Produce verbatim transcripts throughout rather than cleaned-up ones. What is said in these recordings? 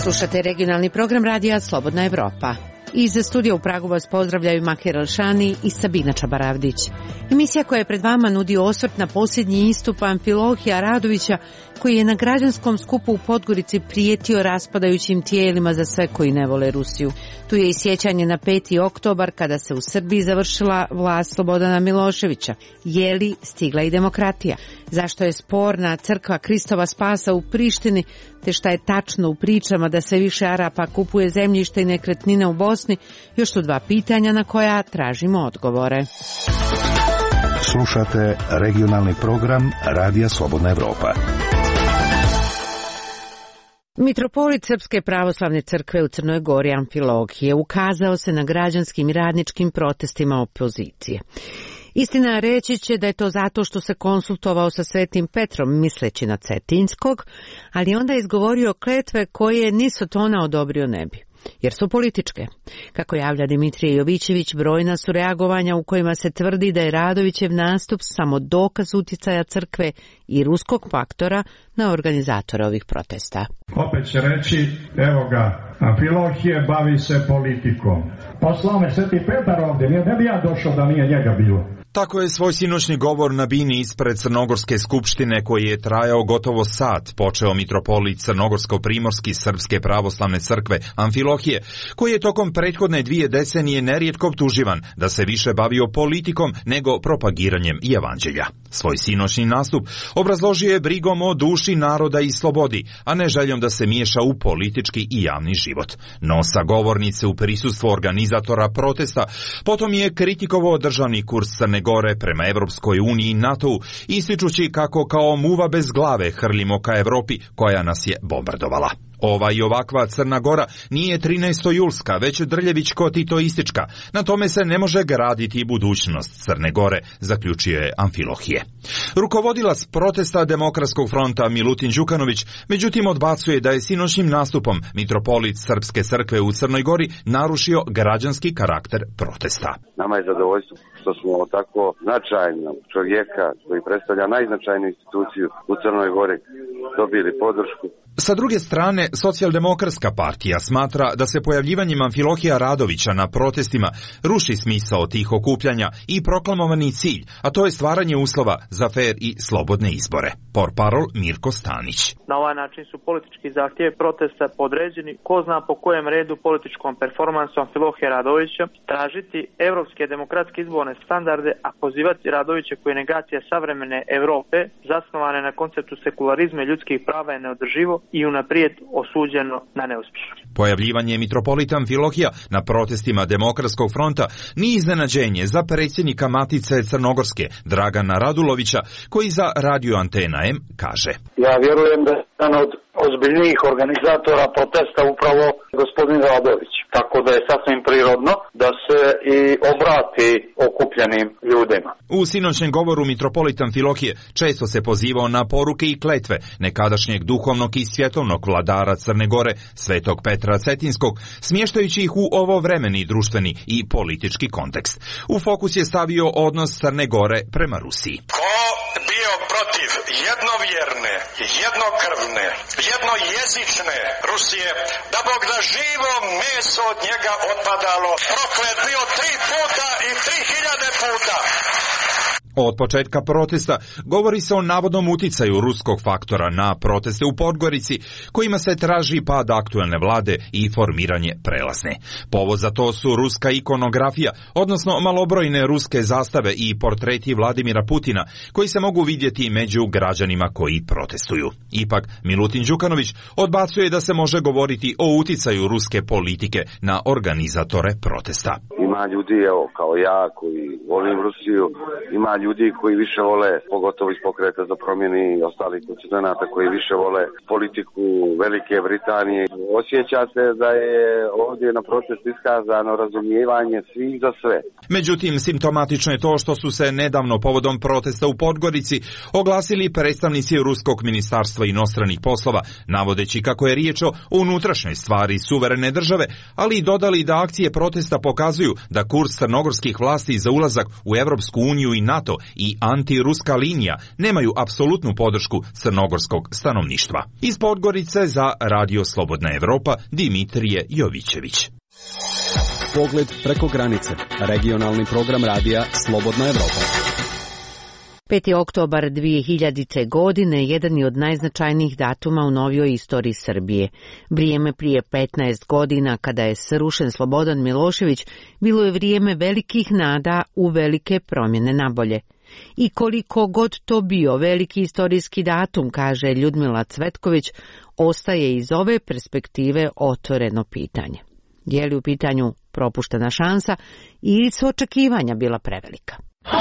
Slušate regionalni program radija Slobodna Evropa. Iz studija u Pragu vas pozdravljaju Makir Alšani i Sabina Čabaravdić. Emisija koja je pred vama nudi osvrt na posljednji istup Amfilohija Radovića, koji je na građanskom skupu u Podgorici prijetio raspadajućim tijelima za sve koji ne vole Rusiju. Tu je i sjećanje na peti oktobar kada se u Srbiji završila vlast Slobodana Miloševića. Je li stigla i demokratija? Zašto je sporna crkva Kristova Spasa u Prištini, te šta je tačno u pričama da sve više Arapa kupuje zemljište i nekretnine u Bosni? Još su dva pitanja na koja tražimo odgovore. Slušate regionalni program Radija Slobodna Evropa. Mitropolit Srpske pravoslavne crkve u Crnoj Gori Amfilohije ukazao se na građanskim i radničkim protestima opozicije. Istina, reći će da je to zato što se konsultovao sa Svetim Petrom misleći na Cetinskog, ali onda je izgovorio kletve koje ni Sotona odobrio ne bi, jer su političke. Kako javlja Dimitrije Jovićević, brojna su reagovanja u kojima se tvrdi da je Radovićev nastup samo dokaz uticaja crkve i ruskog faktora na organizatore ovih protesta. Opet će reći, evo ga, Amfilohije bavi se politikom. Poslao me Sveti Petar ovdje, ne bi ja došao da nije njega bilo. Tako je svoj sinoćni govor na bini ispred Crnogorske skupštine, koji je trajao gotovo sat, počeo mitropolit Crnogorsko-primorski Srpske pravoslavne crkve Amfilohije, koji je tokom prethodne dvije decenije nerijetko optuživan da se više bavio politikom nego propagiranjem i evanđelja. Svoj sinoćni nastup obrazložio je brigom o duši naroda i slobodi, a ne željom da se miješa u politički i javni život. No sa govornice u prisustvu organizatora protesta potom je kritikovao državni kurs Crne Gore prema Evropskoj uniji i NATO-u, ističući kako kao muva bez glave hrlimo ka Evropi koja nas je bombardovala. Ova i ovakva Crna Gora nije trinaestojulska, već drljevičko-titoistička. Na tome se ne može graditi budućnost Crne Gore, zaključio je Amfilohije. Rukovodilac protesta Demokratskog fronta Milutin Đukanović, međutim, odbacuje da je sinoćnim nastupom mitropolit Srpske crkve u Crnoj Gori narušio građanski karakter protesta. Nama je zadovoljstvo što smo tako značajnog čovjeka koji predstavlja najznačajniju instituciju u Crnoj Gori dobili podršku. Sa druge strane, Socijaldemokratska partija smatra da se pojavljivanjem Amfilohija Radovića na protestima ruši smisao tih okupljanja i proklamovani cilj, a to je stvaranje uslova za fer i slobodne izbore. Portparol Mirko Stanić. Na ovaj način su politički zahtjevi protesta podređeni, ko zna po kojem redu političkom performansu Amfilohija Radovića, tražiti evropske demokratske izborne standarde, a pozivati Radovića koji je negacija savremene Evrope, zasnovane na konceptu sekularizma i ljudskih prava, je neodrživo i unaprijed osuđeno na neuspjeh. Pojavljivanje mitropolita Amfilohija na protestima Demokratskog fronta nije iznenađenje za predsjednika Matice Crnogorske Dragana Radulovića, koji za Radio Antena M kaže: Ja vjerujem da je jedan od ozbiljnijih organizatora protesta upravo gospodin Radović, tako da je sasvim prirodno da se i obrati okupljenim ljudima. U sinoćnem govoru mitropolit Amfilohije često se pozivao na poruke i kletve nekadašnjeg duhovnog i svjetovnog vladara Crne Gore, Svetog Petra Cetinskog, smještajući ih u ovovremeni društveni i politički kontekst. U fokus je stavio odnos Crne Gore prema Rusiji. Ko bio protiv jednovjerne, jednokrvne, jednojezične Rusije, da Bog da živo meso od njega otpadalo, proklet bio tri puta i tri hiljade puta. Od početka protesta govori se o navodnom uticaju ruskog faktora na proteste u Podgorici, kojima se traži pad aktuelne vlade i formiranje prelazne. Povod za to su ruska ikonografija, odnosno malobrojne ruske zastave i portreti Vladimira Putina, koji se mogu vidjeti među građanima koji protestuju. Ipak, Milutin Đukanović odbacuje da se može govoriti o uticaju ruske politike na organizatore protesta. Ima ljudi, evo, kao ja, koji volim Rusiju, ima ljudi koji više vole, pogotovo iz Pokreta za promjene i ostalih konstituenata, koji više vole politiku Velike Britanije. Osjeća se da je ovdje na protestu iskazano razumijevanje svih za sve. Međutim, simptomatično je to što su se nedavno povodom protesta u Podgorici oglasili predstavnici Ruskog ministarstva inostranih poslova, navodeći kako je riječ o unutrašnjoj stvari suverene države, ali i dodali da akcije protesta pokazuju da kurs crnogorskih vlasti za ulazak u Evropsku uniju i NATO i antiruska linija nemaju apsolutnu podršku crnogorskog stanovništva. Iz Podgorice za Radio Slobodna Evropa Dimitrije Jovićević. Pogled preko granice. Regionalni program radija Slobodna Evropa. peti oktobar dvije hiljadite. godine jedan je od najznačajnijih datuma u novijoj istoriji Srbije. Vrijeme prije petnaest godina, kada je srušen Slobodan Milošević, bilo je vrijeme velikih nada u velike promjene nabolje. I koliko god to bio veliki istorijski datum, kaže Ljudmila Cvetković, ostaje iz ove perspektive otvoreno pitanje. Je li u pitanju propuštena šansa ili su očekivanja bila prevelika?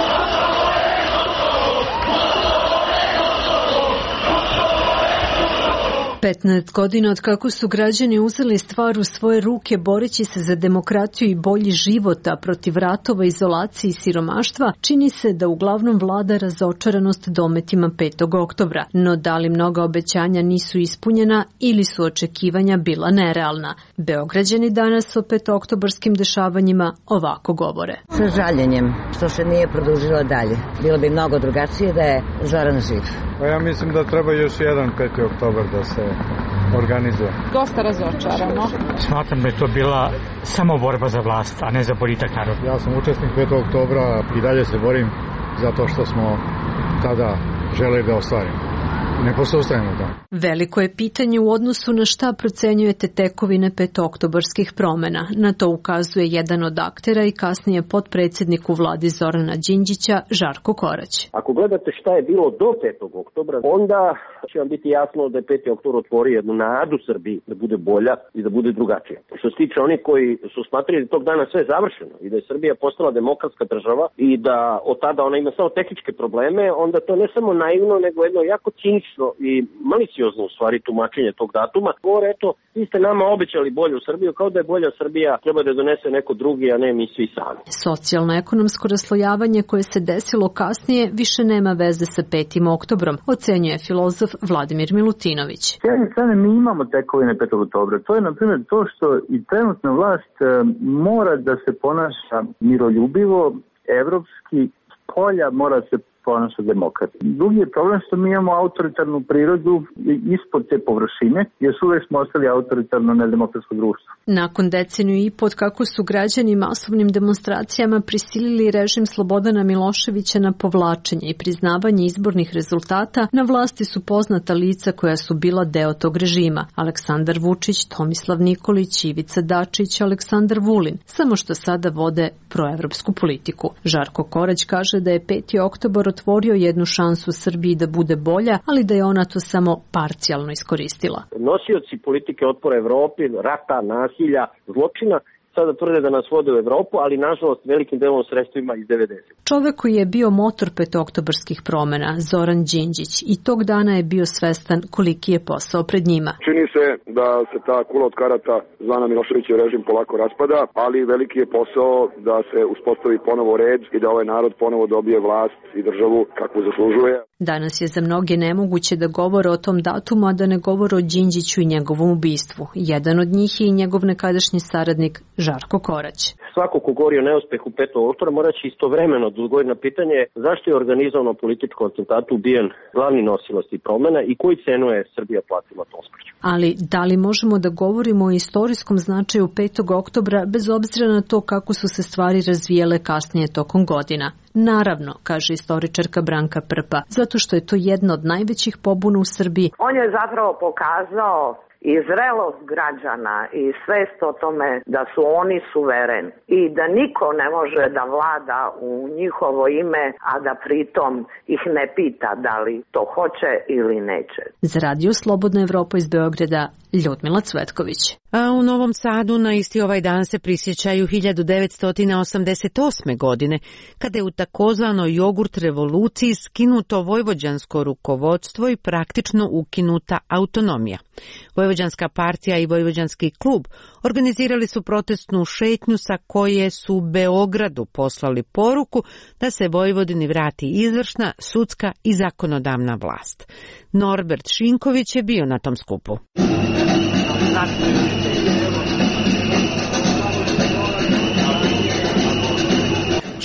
petnaest godina od kako su građani uzeli stvar u svoje ruke boreći se za demokratiju i bolji života protiv ratova, izolacije i siromaštva, čini se da uglavnom vlada razočaranost dometima petog oktobra. No da li mnoga obećanja nisu ispunjena ili su očekivanja bila nerealna? Beograđani danas o petooktobarskim dešavanjima ovako govore. Sa žaljenjem što se nije produžilo dalje. Bilo bi mnogo drugačije da je Zoran živ. Pa ja mislim da treba još jedan peti oktobar da se organizuje. Dosta razočarano. Smatram da je to bila samo borba za vlast, a ne za boljitak naroda. Ja sam učesnik petog oktobra i dalje se borim za to što smo tada želeli da ostvarimo. Ne posustajemo da. Veliko je pitanje u odnosu na šta procenjujete tekovine petooktobarskih promjena. Na to ukazuje jedan od aktera i kasnije potpredsjednik u vladi Zorana Đinđića, Žarko Korać. Ako gledate šta je bilo do petog oktobra, onda će vam biti jasno da je peti oktobar otvorio jednu nadu Srbiji da bude bolja i da bude drugačija. Što se tiče onih koji su smatrali da tog dana sve je završeno i da je Srbija postala demokratska država i da od tada ona ima samo tehničke probleme, onda to ne samo naivno, nego jedno jako cinično i maliciozno u stvari tumačenje tog datuma. Govore, eto, vi ste nama obećali bolju Srbiju, kao da je bolja Srbija treba da donese neko drugi, a ne mi svi sami. Socijalno-ekonomsko raslojavanje koje se desilo kasnije više nema veze sa petim oktobrom, ocenjuje filozof Vladimir Milutinović. S jedne strane mi imamo tekovine petog oktobra. To je, na primjer, to što i trenutna vlast e, mora da se ponaša miroljubivo, evropski, polja mora se ponaša demokrati. Drugi je problem što mi imamo autoritarnu prirodu ispod te površine, jer uvek smo ostali autoritarno nedemokratsko društvo. Nakon deceniju i pod kako su građani masovnim demonstracijama prisilili režim Slobodana Miloševića na povlačenje i priznavanje izbornih rezultata, na vlasti su poznata lica koja su bila deo tog režima. Aleksandar Vučić, Tomislav Nikolić, Ivica Dačić, Aleksandar Vulin, samo što sada vode proevropsku politiku. Žarko Korać kaže da je peti oktobar otvorio jednu šansu Srbiji da bude bolja, ali da je ona to samo parcijalno iskoristila. Nosioci politike otpora Evropi, rata, nasilja, zločina, sada tvrde da nas vode u Evropu, ali nažalost velikim delom sredstvima iz devedesetih. Čovek koji je bio motor petooktobarskih promjena, Zoran Đinđić, i tog dana je bio svestan koliki je posao pred njima. Čini se da se ta kula od karata zvana Miloševićev režim polako raspada, ali veliki je posao da se uspostavi ponovo red i da ovaj narod ponovo dobije vlast i državu kakvu zaslužuje. Danas je za mnoge nemoguće da govore o tom datumu, a da ne govore o Đinđiću i njegovom ubistvu. Jedan od njih je i njegov nekadašnji saradnik Žarko Korać. Svako ko govori o neuspehu petog oktobra mora će istovremeno da odgovori na pitanje zašto je organizovano političko atentatu ubijen glavni nosilac tih promjena i koju cenu je Srbija platila tom smrću. Ali da li možemo da govorimo o istorijskom značaju petog oktobra bez obzira na to kako su se stvari razvijele kasnije tokom godina? Naravno, kaže istoričarka Branka Prpa, zato što je to jedna od najvećih pobuna u Srbiji. On je zapravo pokazao i zrelost građana i svest o tome da su oni suvereni i da niko ne može da vlada u njihovo ime, a da pritom ih ne pita da li to hoće ili neće. Za Radio Slobodna Evropa iz Beograda, Ljudmila Cvetković. A u Novom Sadu na isti ovaj dan se prisjećaju hiljadu devetsto osamdeset osme. godine, kada je u takozvanoj jogurt revoluciji skinuto vojvođansko rukovodstvo i praktično ukinuta autonomija. Vojvođanska partija i Vojvođanski klub organizirali su protestnu šetnju sa koje su Beogradu poslali poruku da se Vojvodini vrati izvršna, sudska i zakonodavna vlast. Norbert Šinković je bio na tom skupu.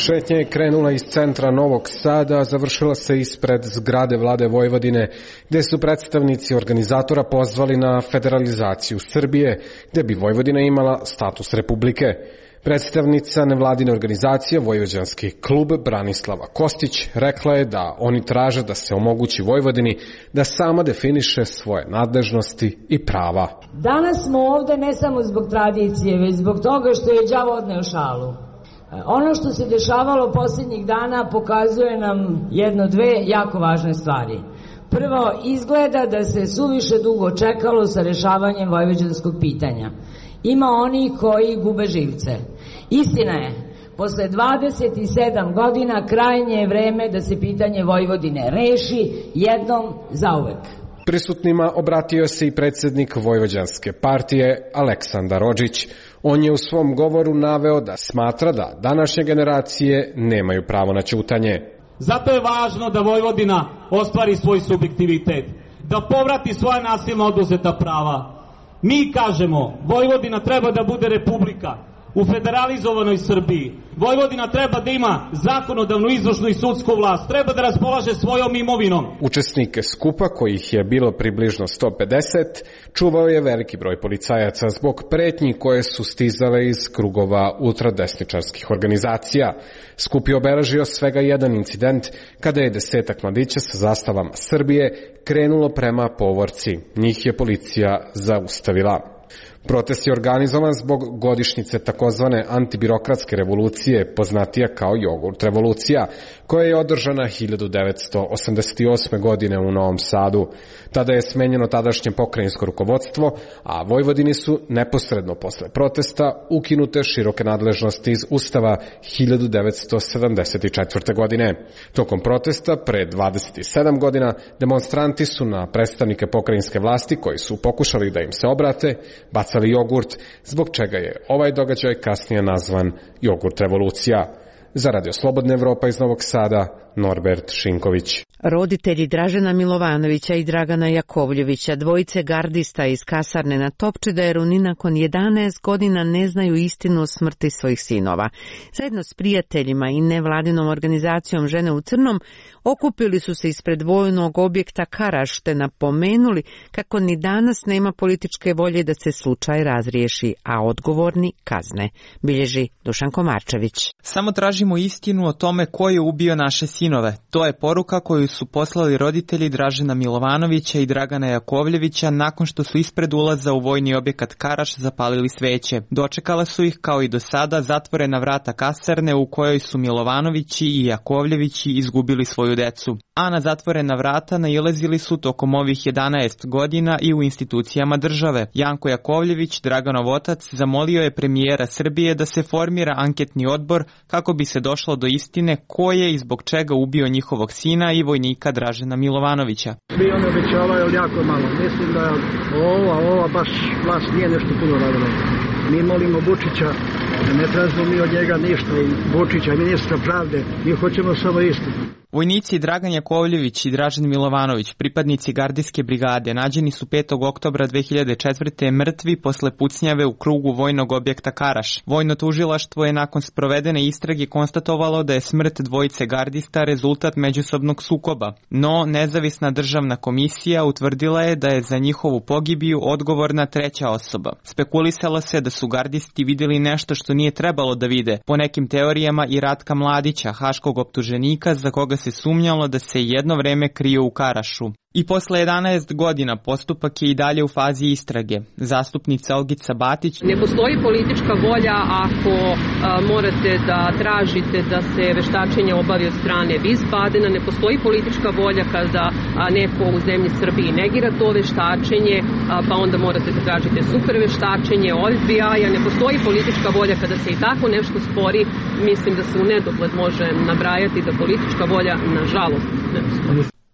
Šetnja je krenula iz centra Novog Sada, a završila se ispred zgrade vlade Vojvodine, gde su predstavnici organizatora pozvali na federalizaciju Srbije, gde bi Vojvodina imala status republike. Predstavnica nevladine organizacije Vojvođanski klub Branislava Kostić rekla je da oni traže da se omogući Vojvodini da sama definiše svoje nadležnosti i prava. Danas smo ovde ne samo zbog tradicije, već zbog toga što je đavo odneo šalu. Ono što se dešavalo posljednjih dana pokazuje nam jedno, dve jako važne stvari. Prvo, izgleda da se suviše dugo čekalo sa rešavanjem vojvođanskog pitanja. Ima oni koji gube živce. Istina je, posle dvadeset sedam godina krajnje je vreme da se pitanje Vojvodine reši jednom zauvek. Prisutnima obratio se i predsjednik Vojvođanske partije Aleksandar Odžić. On je u svom govoru naveo da smatra da današnje generacije nemaju pravo na ćutanje. Zato je važno da Vojvodina ostvari svoj subjektivitet, da povrati svoja nasilno oduzeta prava. Mi kažemo, Vojvodina treba da bude republika u federalizovanoj Srbiji. Vojvodina treba da ima zakonodavnu, izvršnu i sudsku vlast. Treba da raspolaže svojom imovinom. Učesnike skupa, kojih je bilo približno sto pedeset, čuvao je veliki broj policajaca zbog pretnji koje su stizale iz krugova ultradesničarskih organizacija. Skup je obeležio svega jedan incident kada je desetak mladića sa zastavama Srbije krenulo prema Povorci. Njih je policija zaustavila. Protest je organizovan zbog godišnjice takozvane antibirokratske revolucije, poznatija kao jogurt revolucija, koja je održana hiljadu devetsto osamdeset osme. godine u Novom Sadu. Tada je smenjeno tadašnje pokrajinsko rukovodstvo, a Vojvodini su neposredno posle protesta ukinute široke nadležnosti iz Ustava hiljadu devetsto sedamdeset četvrte. godine. Tokom protesta, pre dvadeset sedam godina, demonstranti su na predstavnike pokrajinske vlasti koji su pokušali da im se obrate, bacali jogurt, zbog čega je ovaj događaj kasnije nazvan jogurt revolucija. Za Radio Slobodna Evropa iz Novog Sada, Norbert Šinković. Roditelji Dražena Milovanovića i Dragana Jakovljevića, dvojice gardista iz kasarne na Topčideru, ni nakon jedanaest godina ne znaju istinu o smrti svojih sinova. Zajedno s prijateljima i nevladinom organizacijom Žene u crnom okupili su se ispred vojnog objekta Karaš te napomenuli kako ni danas nema političke volje da se slučaj razriješi, a odgovorni kazne, bilježi Dušan Komarčević. Samo tražimo istinu o tome ko je ubio naše sinove. To je poruka koju su poslali roditelji Dražena Milovanovića i Dragana Jakovljevića nakon što su ispred ulaza u vojni objekat Karaš zapalili sveće. Dočekala su ih kao i do sada zatvorena vrata kasarne u kojoj su Milovanovići i Jakovljevići izgubili svoju decu. A na zatvorena vrata nailazili su tokom ovih jedanaest godina i u institucijama države. Janko Jakovljević, Draganov otac, zamolio je premijera Srbije da se formira anketni odbor kako bi se došlo do istine ko je i zbog čega ubio njihovog sina i vojnika Dražena Milovanovića. Svi oni obećavaju jako malo. Mislim da ova, ova baš vlast nije nešto puno radila. Mi molimo Vučića, ne tražimo mi od njega ništa, i Vučića, ministra pravde, mi hoćemo samo istinu. Vojnici Dragan Jakovljević i Dražen Milovanović, pripadnici gardijske brigade, nađeni su petog oktobra dve hiljade četvrte. mrtvi posle pucnjave u krugu vojnog objekta Karaš. Vojno tužilaštvo je nakon sprovedene istrage konstatovalo da je smrt dvojice gardista rezultat međusobnog sukoba, no nezavisna državna komisija utvrdila je da je za njihovu pogibiju odgovorna treća osoba. Spekulisalo se da su gardisti vidjeli nešto što nije trebalo da vide, po nekim teorijama i Ratka Mladića, haškog optuženika za koga se sumnjalo da se jedno vreme krio u Karašu. I posle jedanaest godina postupak je i dalje u fazi istrage. Zastupnica Olgica Batić: ne postoji politička volja ako a, morate da tražite da se veštačenje obavi od strane Wiesbadena, ne postoji politička volja kada a, neko u zemlji Srbiji negira to veštačenje, a, pa onda morate da tražite super veštačenje od F B I-a, ne postoji politička volja kada se i tako nešto spori. Mislim da se u nedogled može nabrajati da politička volja, nažalost, ne postoji.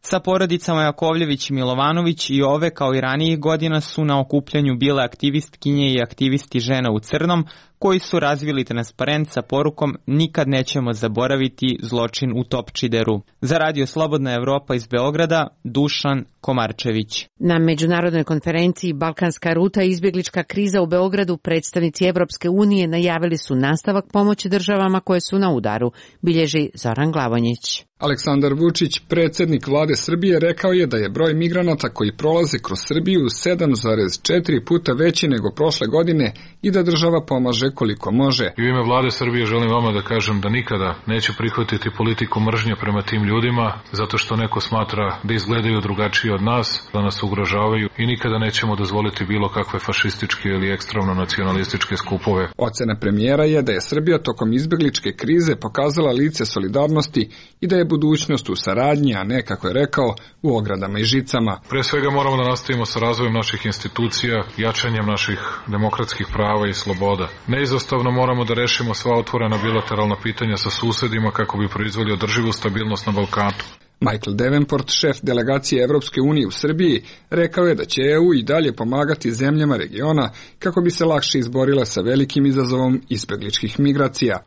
Sa porodicama Jakovljević i Milovanović i ove kao i ranijih godina su na okupljanju bile aktivistkinje i aktivisti žena u crnom, koji su razvili transparent sa porukom "Nikad nećemo zaboraviti zločin u Topčideru". Za Radio Slobodna Evropa iz Beograda, Dušan Komarčević. Na međunarodnoj konferenciji Balkanska ruta i izbjeglička kriza u Beogradu predstavnici Evropske unije najavili su nastavak pomoći državama koje su na udaru, bilježi Zoran Glavonjić. Aleksandar Vučić, predsjednik vlade Srbije, rekao je da je broj migranata koji prolaze kroz Srbiju sedam zarez četiri puta veći nego prošle godine i da država pomaže koliko može. I u ime vlade Srbije želim vama da kažem da nikada neću prihvatiti politiku mržnje prema tim ljudima, zato što neko smatra da izgledaju drugačije od nas, da nas ugrožavaju, i nikada nećemo dozvoliti bilo kakve fašističke ili ekstremno nacionalističke skupove. Ocena premijera je da je Srbija tokom izbjegličke krize pokazala lice solidarnosti i da je budućnost u saradnji, a ne, kako je rekao, u ogradama i žicama. Pre svega moramo da nastavimo sa razvojem naših institucija, jačanjem naših demokratskih prava i sloboda. Neizostavno moramo da rešimo sva otvorena bilateralna pitanja sa susedima kako bi proizveli održivu stabilnost na Balkanu. Michael Davenport, šef delegacije Evropske unije u Srbiji, rekao je da će E U i dalje pomagati zemljama regiona kako bi se lakše izborila sa velikim izazovom izbjegličkih migracija.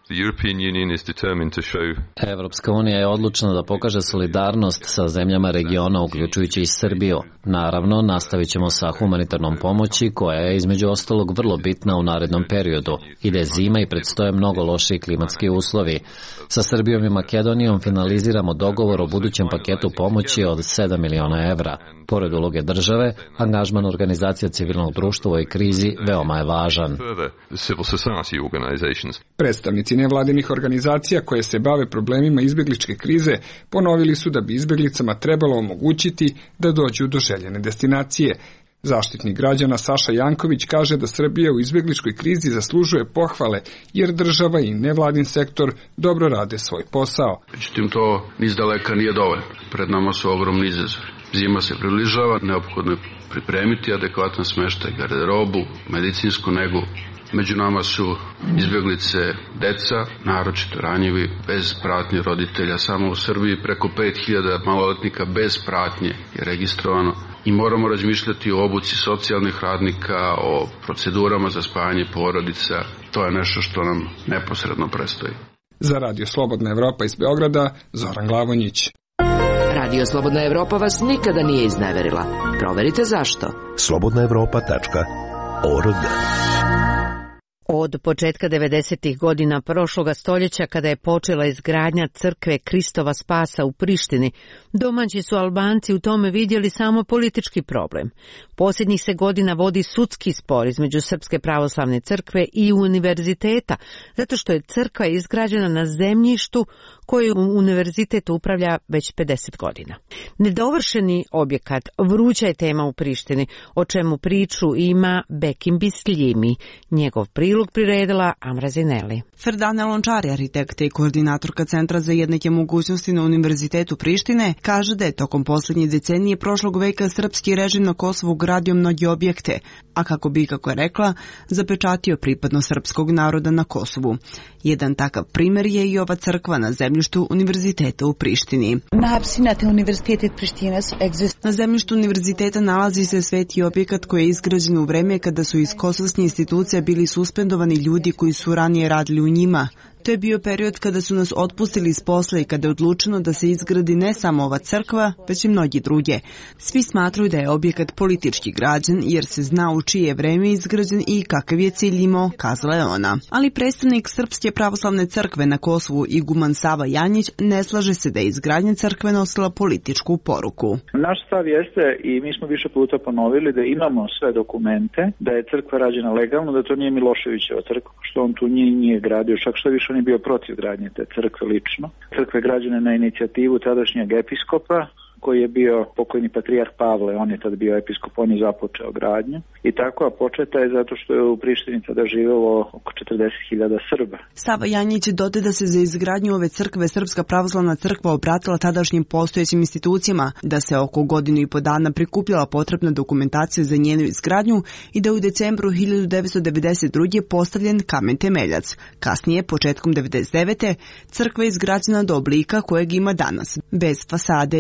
Evropska unija je odlučna da pokaže solidarnost sa zemljama regiona, uključujući i Srbiju. Naravno, nastavit ćemo sa humanitarnom pomoći, koja je između ostalog vrlo bitna u narednom periodu. Ide zima i predstoje mnogo lošiji klimatski uslovi. Sa Srbijom i Makedonijom finaliziramo dogovor o budućem paketu pomoći od sedam miliona evra. Pored uloge države, angažman organizacija civilnog društva u ovoj krizi veoma je važan. Predstavnici nevladinih organizacija koje se bave problemima izbjegličke krize ponovili su da bi izbjeglicama trebalo omogućiti da dođu do željene destinacije. Zaštitnik građana Saša Janković kaže da Srbija u izbjegličkoj krizi zaslužuje pohvale jer država i nevladin sektor dobro rade svoj posao. Međutim, to niz daleka nije dovoljno. Pred nama su ogromni izazovi. Zima se približava, neophodno je pripremiti adekvatan smeštaj, garderobu, medicinsku negu. Među nama su izbjeglice deca, naročito ranjivi, bez pratnje roditelja. Samo u Srbiji preko pet hiljada maloletnika bez pratnje je registrovano. I moramo razmišljati o obuci socijalnih radnika, o procedurama za spajanje porodica. To je nešto što nam neposredno predstoji. Za Radio Slobodna Evropa iz Beograda, Zoran Glavonjić. Radio Slobodna Evropa vas nikada nije izneverila. Proverite zašto. slobodna evropa tačka org. Od početka devedesetih godina prošloga stoljeća, kada je počela izgradnja crkve Kristova Spasa u Prištini, domaći su Albanci u tome vidjeli samo politički problem. Posljednjih se godina vodi sudski spor između Srpske pravoslavne crkve i univerziteta, zato što je crkva izgrađena na zemljištu koju univerzitet upravlja već pedeset godina. Nedovršeni objekat vruća je tema u Prištini, o čemu priču ima Bekim Bisljimi. Njegov prilog priredila Amra Zineli. Ferdana Lončari, arhitekta i koordinatorka Centra za jednake mogućnosti na Univerzitetu Prištine, kaže da je tokom posljednje decenije prošlog veka srpski režim na Kosovu gradio mnoge objekte, a kako bi, kako je rekla, zapečatio pripadnost srpskog naroda na Kosovu. Jedan takav primjer je i ova crkva na zemljištu Univerziteta u Prištini. Na zemljištu univerziteta nalazi se sveti objekat koji je izgrađen u vreme kada su iz kosovskih institucija bili suspendovani ljudi koji su ranije radili u njima. To je bio period kada su nas otpustili iz posla i kada je odlučeno da se izgradi ne samo ova crkva, već i mnogi druge. Svi smatruju da je objekat politički građen jer se zna u čije je vreme izgrađen i kakav je cilj imao, kazala je ona. Ali predstavnik Srpske pravoslavne crkve na Kosovu iguman Sava Janjić ne slaže se da je izgradnja crkve nosila političku poruku. Naš stav jeste, i mi smo više puta ponovili, da imamo sve dokumente, da je crkva rađena legalno, da to nije Miloševićeva crkva, što on tu nije, nije gradio, čak što više on je bio protiv gradnje te crkve lično. Crkve građene na inicijativu tadašnjeg episkopa, koji je bio pokojni patrijarh Pavle, on je tad bio episkop, on je započeo gradnju. I tako, a početa je zato što je u Prištini tada živelo oko četrdeset hiljada Srba. Sava Janjić dodaje da se za izgradnju ove crkve Srpska pravoslavna crkva obratila tadašnjim postojećim institucijama, da se oko godinu i po dana prikupljala potrebna dokumentacija za njenu izgradnju i da u decembru hiljadu devetsto devedeset druge postavljen kamen temeljac. Kasnije, početkom devedeset devete crkva je izgrađena do oblika kojeg ima danas, bez fasade i nedovršena.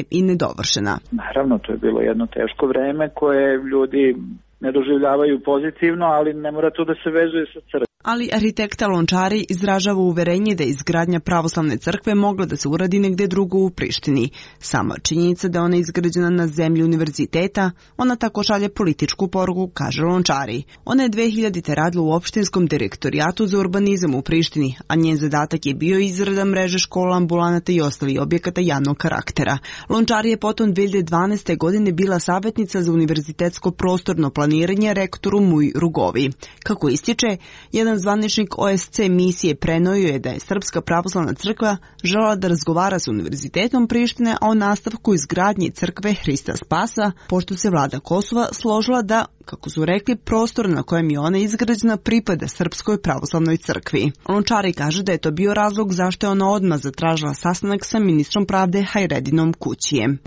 dovršena. Naravno, to je bilo jedno teško vreme koje ljudi ne doživljavaju pozitivno, ali ne mora to da se vezuje sa crkvom. Ali arhitekta Lončari izražava uverenje da je izgradnja pravoslavne crkve mogla da se uradi negde drugo u Prištini. Sama činjenica da ona je izgrađena na zemlji univerziteta, ona tako šalje političku poruku, kaže Lončari. Ona je dve hiljadite radila u opštinskom direktorijatu za urbanizam u Prištini, a njen zadatak je bio izrada mreže škola, ambulanata i ostalih objekata javnog karaktera. Lončari je potom dve hiljade dvanaeste. godine bila savjetnica za univerzitetsko prostorno planiranje rektoru Muj Rugovi. Kako ističe, jedan zvaničnik O S C misije prenojio je da je Srpska pravoslavna crkva želela da razgovara sa Univerzitetom Prištine o nastavku izgradnje crkve Hrista Spasa, pošto se vlada Kosova složila da, kako su rekli, prostor na kojem je ona izgrađena pripada Srpskoj pravoslavnoj crkvi. Lončari kaže da je to bio razlog zašto je ona odmah zatražila sastanak sa ministrom pravde Hajredinom Kućijem.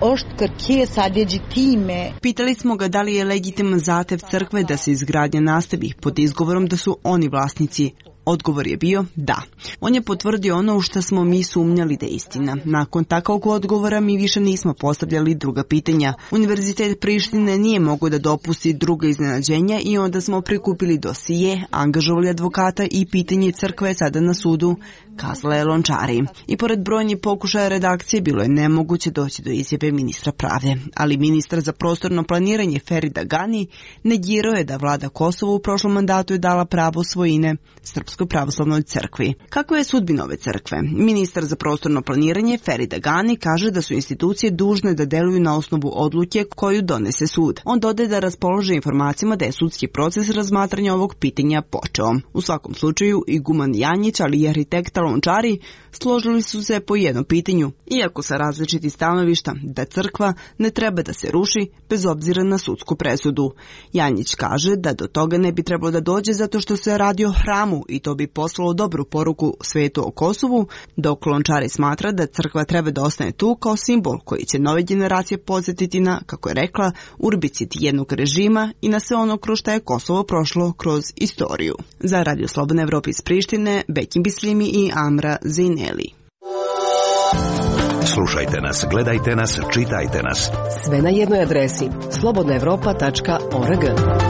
Pitali smo ga da li je legitiman zahtev crkve da se izgradnja nastavi pod izgovorom da su oni vlasnici. Odgovor je bio da. On je potvrdio ono u što smo mi sumnjali da je istina. Nakon takvog odgovora mi više nismo postavljali druga pitanja. Univerzitet Prištine nije mogao da dopusti druga iznenađenja i onda smo prikupili dosije, angažovali advokata i pitanje crkve je sada na sudu, kazala je Lončari. I pored brojnih pokušaja redakcije bilo je nemoguće doći do izjave ministra pravde. Ali ministar za prostorno planiranje Ferida Gani negirao je da vlada Kosova u prošlom mandatu je dala pravo svojine Srpskoj pravoslavnoj crkvi. Kako je sudbina ove crkve? Ministar za prostorno planiranje Ferida Gani kaže da su institucije dužne da deluju na osnovu odluke koju donese sud. On dodaje da raspolože informacijama da je sudski proces razmatranja ovog pitanja počeo. U svakom slučaju, iguman Janjić, ali i arhitekta Lončari složili su se po jednom pitanju, iako sa različitih stanovišta, da crkva ne treba da se ruši bez obzira na sudsku presudu. Janjić kaže da do toga ne bi trebalo da dođe zato što se radi o hramu i to bi poslalo dobru poruku svetu o Kosovu, dok Lončari smatra da crkva treba da ostane tu kao simbol koji će nove generacije podsjetiti na, kako je rekla, urbicid jednog režima i na sve ono kroz što je Kosovo prošlo kroz istoriju. Za Radio Slobodna Evropa iz Prištine, Bekim Bislimi i Amra Zejneli. Slušajte nas, gledajte nas, čitajte nas. Sve na jednoj adresi slobodna evropa tačka org.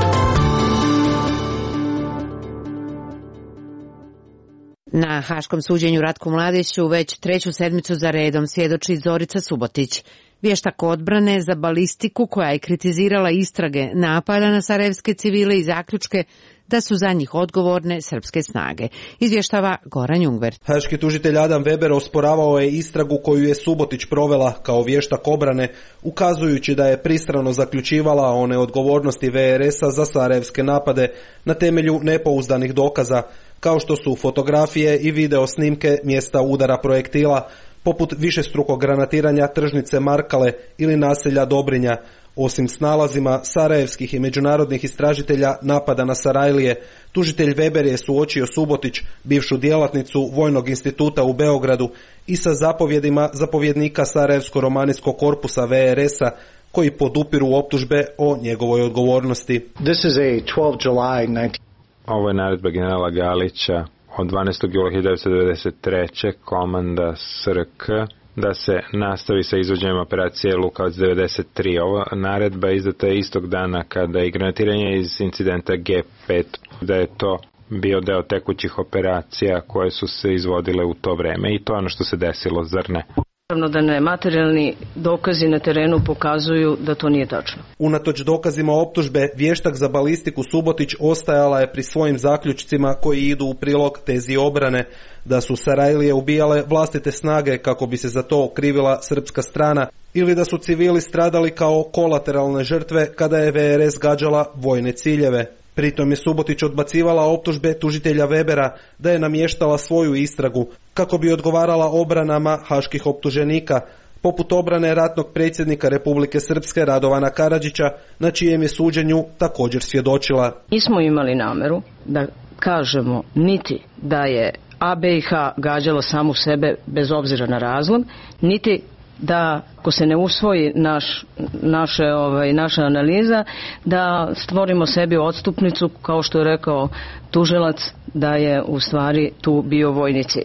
Na haškom suđenju Ratku Mladiću već treću sedmicu za redom svjedoči Zorica Subotić, vještak odbrane za balistiku koja je kritizirala istrage napada na sarajevske civile i zaključke da su za njih odgovorne srpske snage. Izvještava Goran Jungvert. Haški tužitelj Adam Weber osporavao je istragu koju je Subotić provela kao vještak obrane, ukazujući da je pristrano zaključivala o neodgovornosti V R S-a za sarajevske napade na temelju nepouzdanih dokaza, kao što su fotografije i video snimke mjesta udara projektila, poput višestrukog granatiranja tržnice Markale ili naselja Dobrinja. Osim s nalazima sarajevskih i međunarodnih istražitelja napada na Sarajlije, tužitelj Weber je suočio Subotić, bivšu djelatnicu Vojnog instituta u Beogradu, i sa zapovjedima zapovjednika Sarajevsko-romanijskog korpusa V R S-a, koji podupiru optužbe o njegovoj odgovornosti. This is a twelfth of July nineteen... Ovo je naredba generala Galića od dvanaestog jula hiljadu devetsto devedeset treće komanda S R K da se nastavi sa izvođenjem operacije Lukavac devedeset tri. Ova naredba je izdata istog dana kada je granatiranje iz incidenta G pet, da je to bio deo tekućih operacija koje su se izvodile u to vreme i to je ono što se desilo, zar ne? Naravno da ne, materijalni dokazi na terenu pokazuju da to nije tačno. Unatoč dokazima optužbe, vještak za balistiku Subotić ostajala je pri svojim zaključcima koji idu u prilog tezi obrane, da su Sarajlije ubijale vlastite snage kako bi se za to okrivila srpska strana, ili da su civili stradali kao kolateralne žrtve kada je V R S gađala vojne ciljeve. Pritom je Subotić odbacivala optužbe tužitelja Webera da je namještala svoju istragu kako bi odgovarala obranama haških optuženika, poput obrane ratnog predsjednika Republike Srpske Radovana Karadžića, na čijem je suđenju također svjedočila. Nismo imali nameru da kažemo niti da je A B i H gađalo samu sebe bez obzira na razlog, niti da ako se ne usvoji naš, naše, ovaj, naša analiza, da stvorimo sebi odstupnicu, kao što je rekao tužilac, da je u stvari tu bio vojni cilj.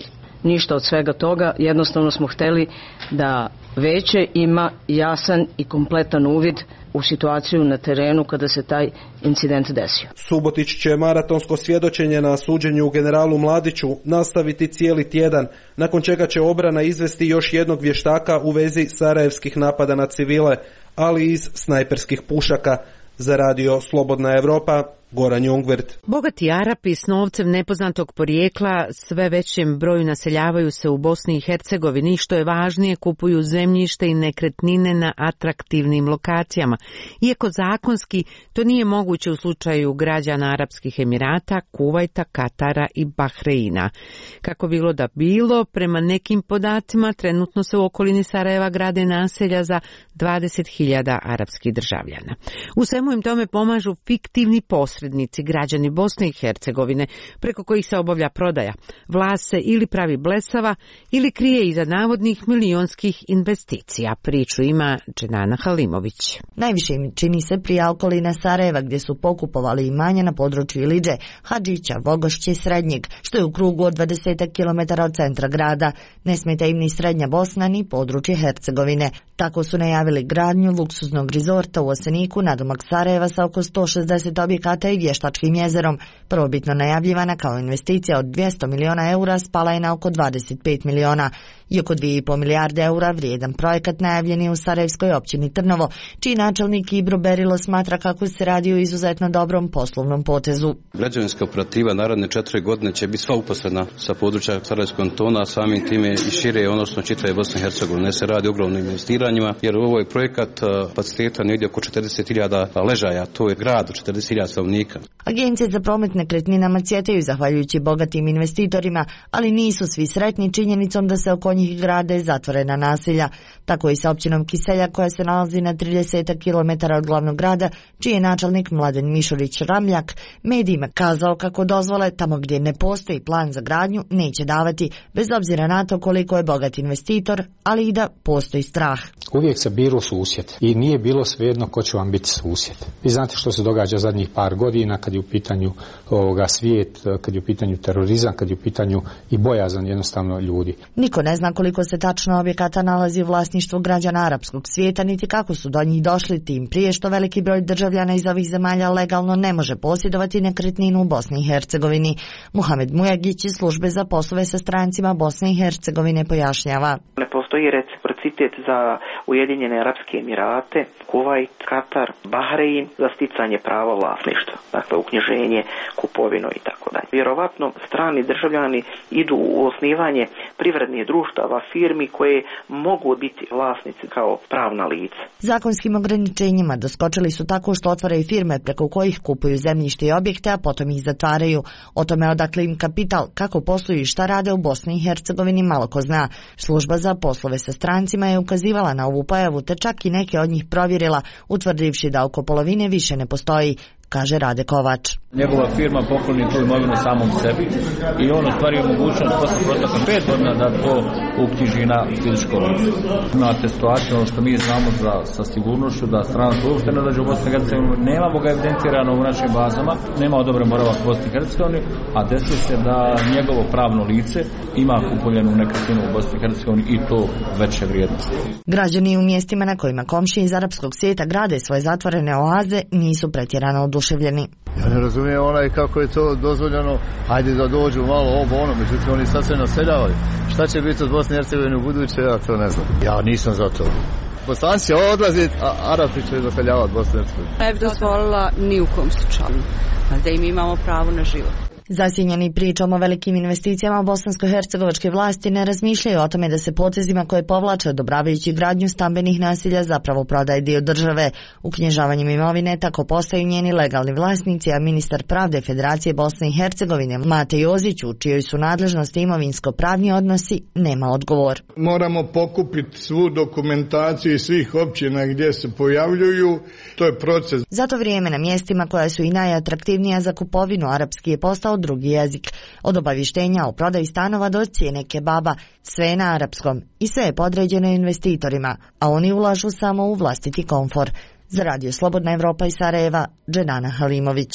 ništa od svega toga, jednostavno smo hteli da veće ima jasan i kompletan uvid u situaciju na terenu kada se taj incident desio. Subotić će maratonsko svjedočenje na suđenju generalu Mladiću nastaviti cijeli tjedan, nakon čega će obrana izvesti još jednog vještaka u vezi sarajevskih napada na civile, ali iz snajperskih pušaka. Za radio Slobodna Evropa, Goran Jungvert. Bogati Arapi s novcem nepoznatog porijekla sve većem broju naseljavaju se u Bosni i Hercegovini, što je važnije, kupuju zemljište i nekretnine na atraktivnim lokacijama. Iako zakonski to nije moguće u slučaju građana Arapskih Emirata, Kuvajta, Katara i Bahreina. Kako bilo da bilo, prema nekim podacima trenutno se u okolini Sarajeva grade naselja za dvadeset hiljada arapskih državljana. U svemu im tome pomažu fiktivni posrednici, građani Bosne i Hercegovine, preko kojih se obavlja prodaja. Vlast se ili pravi blesava ili krije iza navodnih milionskih investicija. Priču ima Dženana Halimović. Najviše im čini se prije okolina Sarajeva, gdje su pokupovali imanja na području Iliđe, Hadžića, Vogošće i Srednjeg, što je u krugu od dvadeset kilometara od centra grada. Ne smeta im ni Srednja Bosna ni područje Hercegovine. Tako su najavili gradnju luksuznog rizorta u Oseniku, nadomak Sarajeva sa oko sto šezdeset objekata i vještačkim jezerom. Prvobitno najavljivana kao investicija od dvjesto miliona eura spala je na oko dvadeset pet miliona. I oko dvije i pol milijarde eura vrijedan projekat najavljen je u Sarajevskoj općini Trnovo, čiji načelnik Ibro Berilo smatra kako se radi o izuzetno dobrom poslovnom potezu. Građevinska operativa naredne četiri godine će biti sva uposlena sa područja Sarajevskog kantona, samim time i šire, odnosno čitave Bosne i Hercegovine. Se radi o ogromnim investiranjima, jer ovo je projekat kapaciteta negdje oko četrdeset hiljada ležaja, to je grad od četrdeset hiljada stanovnika. Agencije za promet nekretninama cvjetaju zahvaljujući bogatim investitorima, ali nisu svi sretni činjenicom da se oko njih grade zatvorena naselja. Tako i sa općinom Kiselja, koja se nalazi na trideset kilometara od glavnog grada, čiji je načelnik Mladen Mišurić Ramljak medijima kazao kako dozvole tamo gdje ne postoji plan za gradnju neće davati, bez obzira na to koliko je bogat investitor, ali i da postoji strah. Uvijek se biro susjed i nije bilo svejedno ko će vam biti susjed. Vi znate što se događa zadnjih par godina kad je u pitanju ovoga svijet, kad je u pitanju terorizam, kad je u pitanju i bojazan jednostavno ljudi. Niko ne zna koliko se tačno objekata nalazi u vlasništvu građana arapskog svijeta, niti kako su do njih došli, tim prije što veliki broj državljana iz ovih zemalja legalno ne može posjedovati nekretninu u Bosni i Hercegovini. Muhamed Mujagić iz službe za poslove sa strancima Bosne i Hercegovine pojašnjava. Ne postoji reciprocitet za Ujedinjene Arapske Emirate, Kuvajt, Katar, Bahrein za sticanje prava vlasništva, dakle uknjiženje, kupovinu i tako dalje. Vjerovatno strani državljani idu u osnivanje privrednih društava, firmi koje mogu biti vlasnici kao pravna lica. Zakonskim ograničenjima doskočili su tako što otvaraju firme preko kojih kupuju zemljište i objekte, a potom ih zatvaraju. O tome odakle im kapital, kako posluju i šta rade u Bosni i Hercegovini malo ko zna. Služba za poslove sa strancima je ukazivala na ovu pojavu, te čak i neke od njih provjerila, utvrdivši da oko polovine više ne postoji, kaže Rade Kovač. Njegova firma pokloni tu imovinu samom sebi i on ostvario mogućnost posle proteka pet godina da to uknjiži na fizičko lice. Imate situaciju, ono što mi znamo za, sa sigurnošću, da stranac uopšte ne dođe u Bosnu i Hercegovinu, nemamo ga evidentirano u našim bazama, nema odobren boravak u Bosni i Hercegovini, a desi se da njegovo pravno lice ima kupovljenu nekretninu u Bosni i Hercegovini i to veće vrijednosti. Građani u mjestima na kojima komšije iz arapskog svijeta grade svoje zatvorene oaze nisu pretjerano oduševljeni. Ja ne razumijem onaj kako je to dozvoljeno, hajde da dođu malo ovo ono, međutim oni sad sve naseljavaju. Šta će biti od Bosne i Hercegovine u buduće, ja to ne znam. Ja nisam za to. Bosanci će odlaziti, a Arapi će naseljavati Bosnu i Hercegovinu. Ne bi dozvolila ni u kom slučaju, da im imamo pravo na život. Zasjenjeni pričom o velikim investicijama bosansko-hercegovačke vlasti ne razmišljaju o tome da se potezima koje povlače odobravajući gradnju stambenih naselja zapravo prodaje dio države. Uknjižavanjem imovine tako postaju njeni legalni vlasnici, a ministar pravde Federacije Bosne i Hercegovine Mate Jozić, u čijoj su nadležnosti imovinsko-pravni odnosi, nema odgovor. Moramo pokupiti svu dokumentaciju iz svih općina gdje se pojavljuju, to je proces. Zato vrijeme na mjestima koja su i najatraktivnija za kupovinu arapski je postao drugi jezik. Od obavještenja o prodaji stanova do cijene kebaba, sve je na arapskom i sve je podređeno investitorima, a oni ulažu samo u vlastiti komfor. Za radio Slobodna Evropa iz Sarajeva, Dženana Halimović.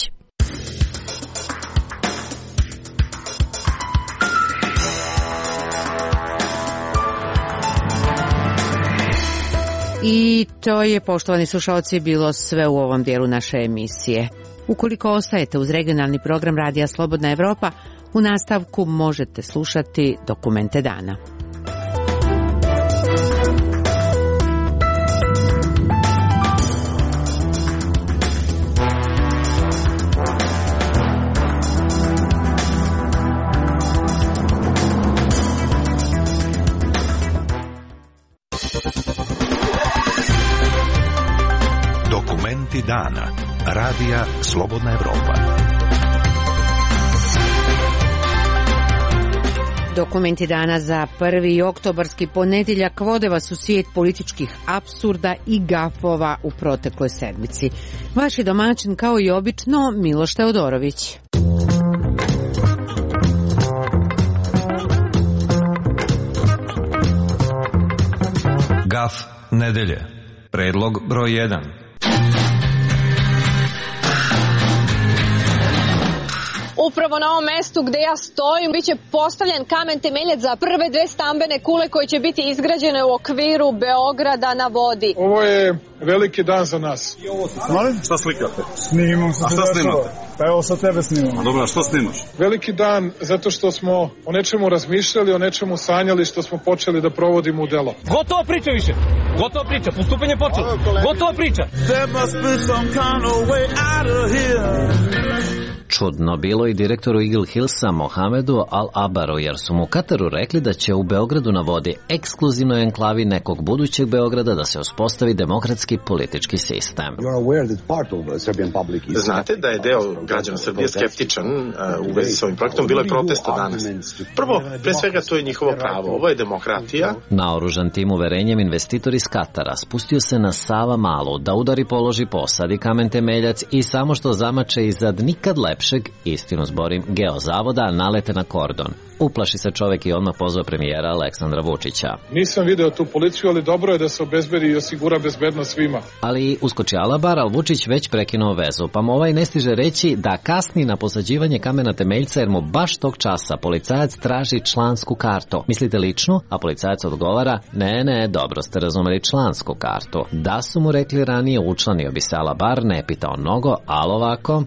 I to je, poštovani slušalci, bilo sve u ovom dijelu naše emisije. Ukoliko ostajete uz regionalni program Radija Slobodna Evropa, u nastavku možete slušati Dokumente dana. Dokumenti dana. Radija Slobodna Evropa. Dokumenti dana za prvi oktobarski ponedjeljak vode vas u svijet političkih apsurda i gafova u protekloj sedmici. Vaš je domaćin kao i obično Miloš Teodorović. Gaf nedelje. Predlog broj jedan. Upravo na ovom mestu gde ja stojim biće postavljen kamen temeljac za prve dve stambene kule koje će biti izgrađene u okviru Beograda na vodi. Ovo je veliki dan za nas. Molim? Šta slikate? Snimam se. A šta snimate? Pa evo sa tebe snimam. A dobro, što snimaš? Veliki dan zato što smo o nečemu razmišljali, o nečemu sanjali, što smo počeli da provodimo u delo. Gotovo priča više. Gotovo priča. Postupanje počelo. Gotovo priča. Čudno bilo i direktoru Eagle Hillsa Mohamedu Al-Abaru, jer su mu u Kataru rekli da će u Beogradu na vodi, ekskluzivnoj enklavi nekog budućeg Beograda, da se uspostavi demokratski politički sistem. Znate da je deo građana Srbije skeptičan uh, u vezi s ovim projektom. Bilo je protesta danas. Prvo, pre svega, to je njihovo pravo. Ovo je demokratija. Naoružan tim uverenjem, investitor iz Katara spustio se na Sava Malu da udari, položi, posadi kamen temeljac i samo što zamače izad nikad lepšeg, istinu zborim, geozavoda, nalete na kordon. Uplaši se čovek i odmah pozvao premijera Aleksandra Vučića. Nisam video tu policiju, ali dobro je da se obezbedi i osigura bezbednost svima. Ali uskoči Alabar, ali Vučić već prekinuo vezu, pa mu ovaj ne stiže reći da kasni na posađivanje kamena temeljca jer mu baš tog časa policajac traži člansku kartu. Mislite ličnu? A policajac odgovara, ne, ne, dobro ste razumeli, člansku kartu. Da su mu rekli ranije, učlanio bi se Alabar, ne pitao mnogo, ali ovako...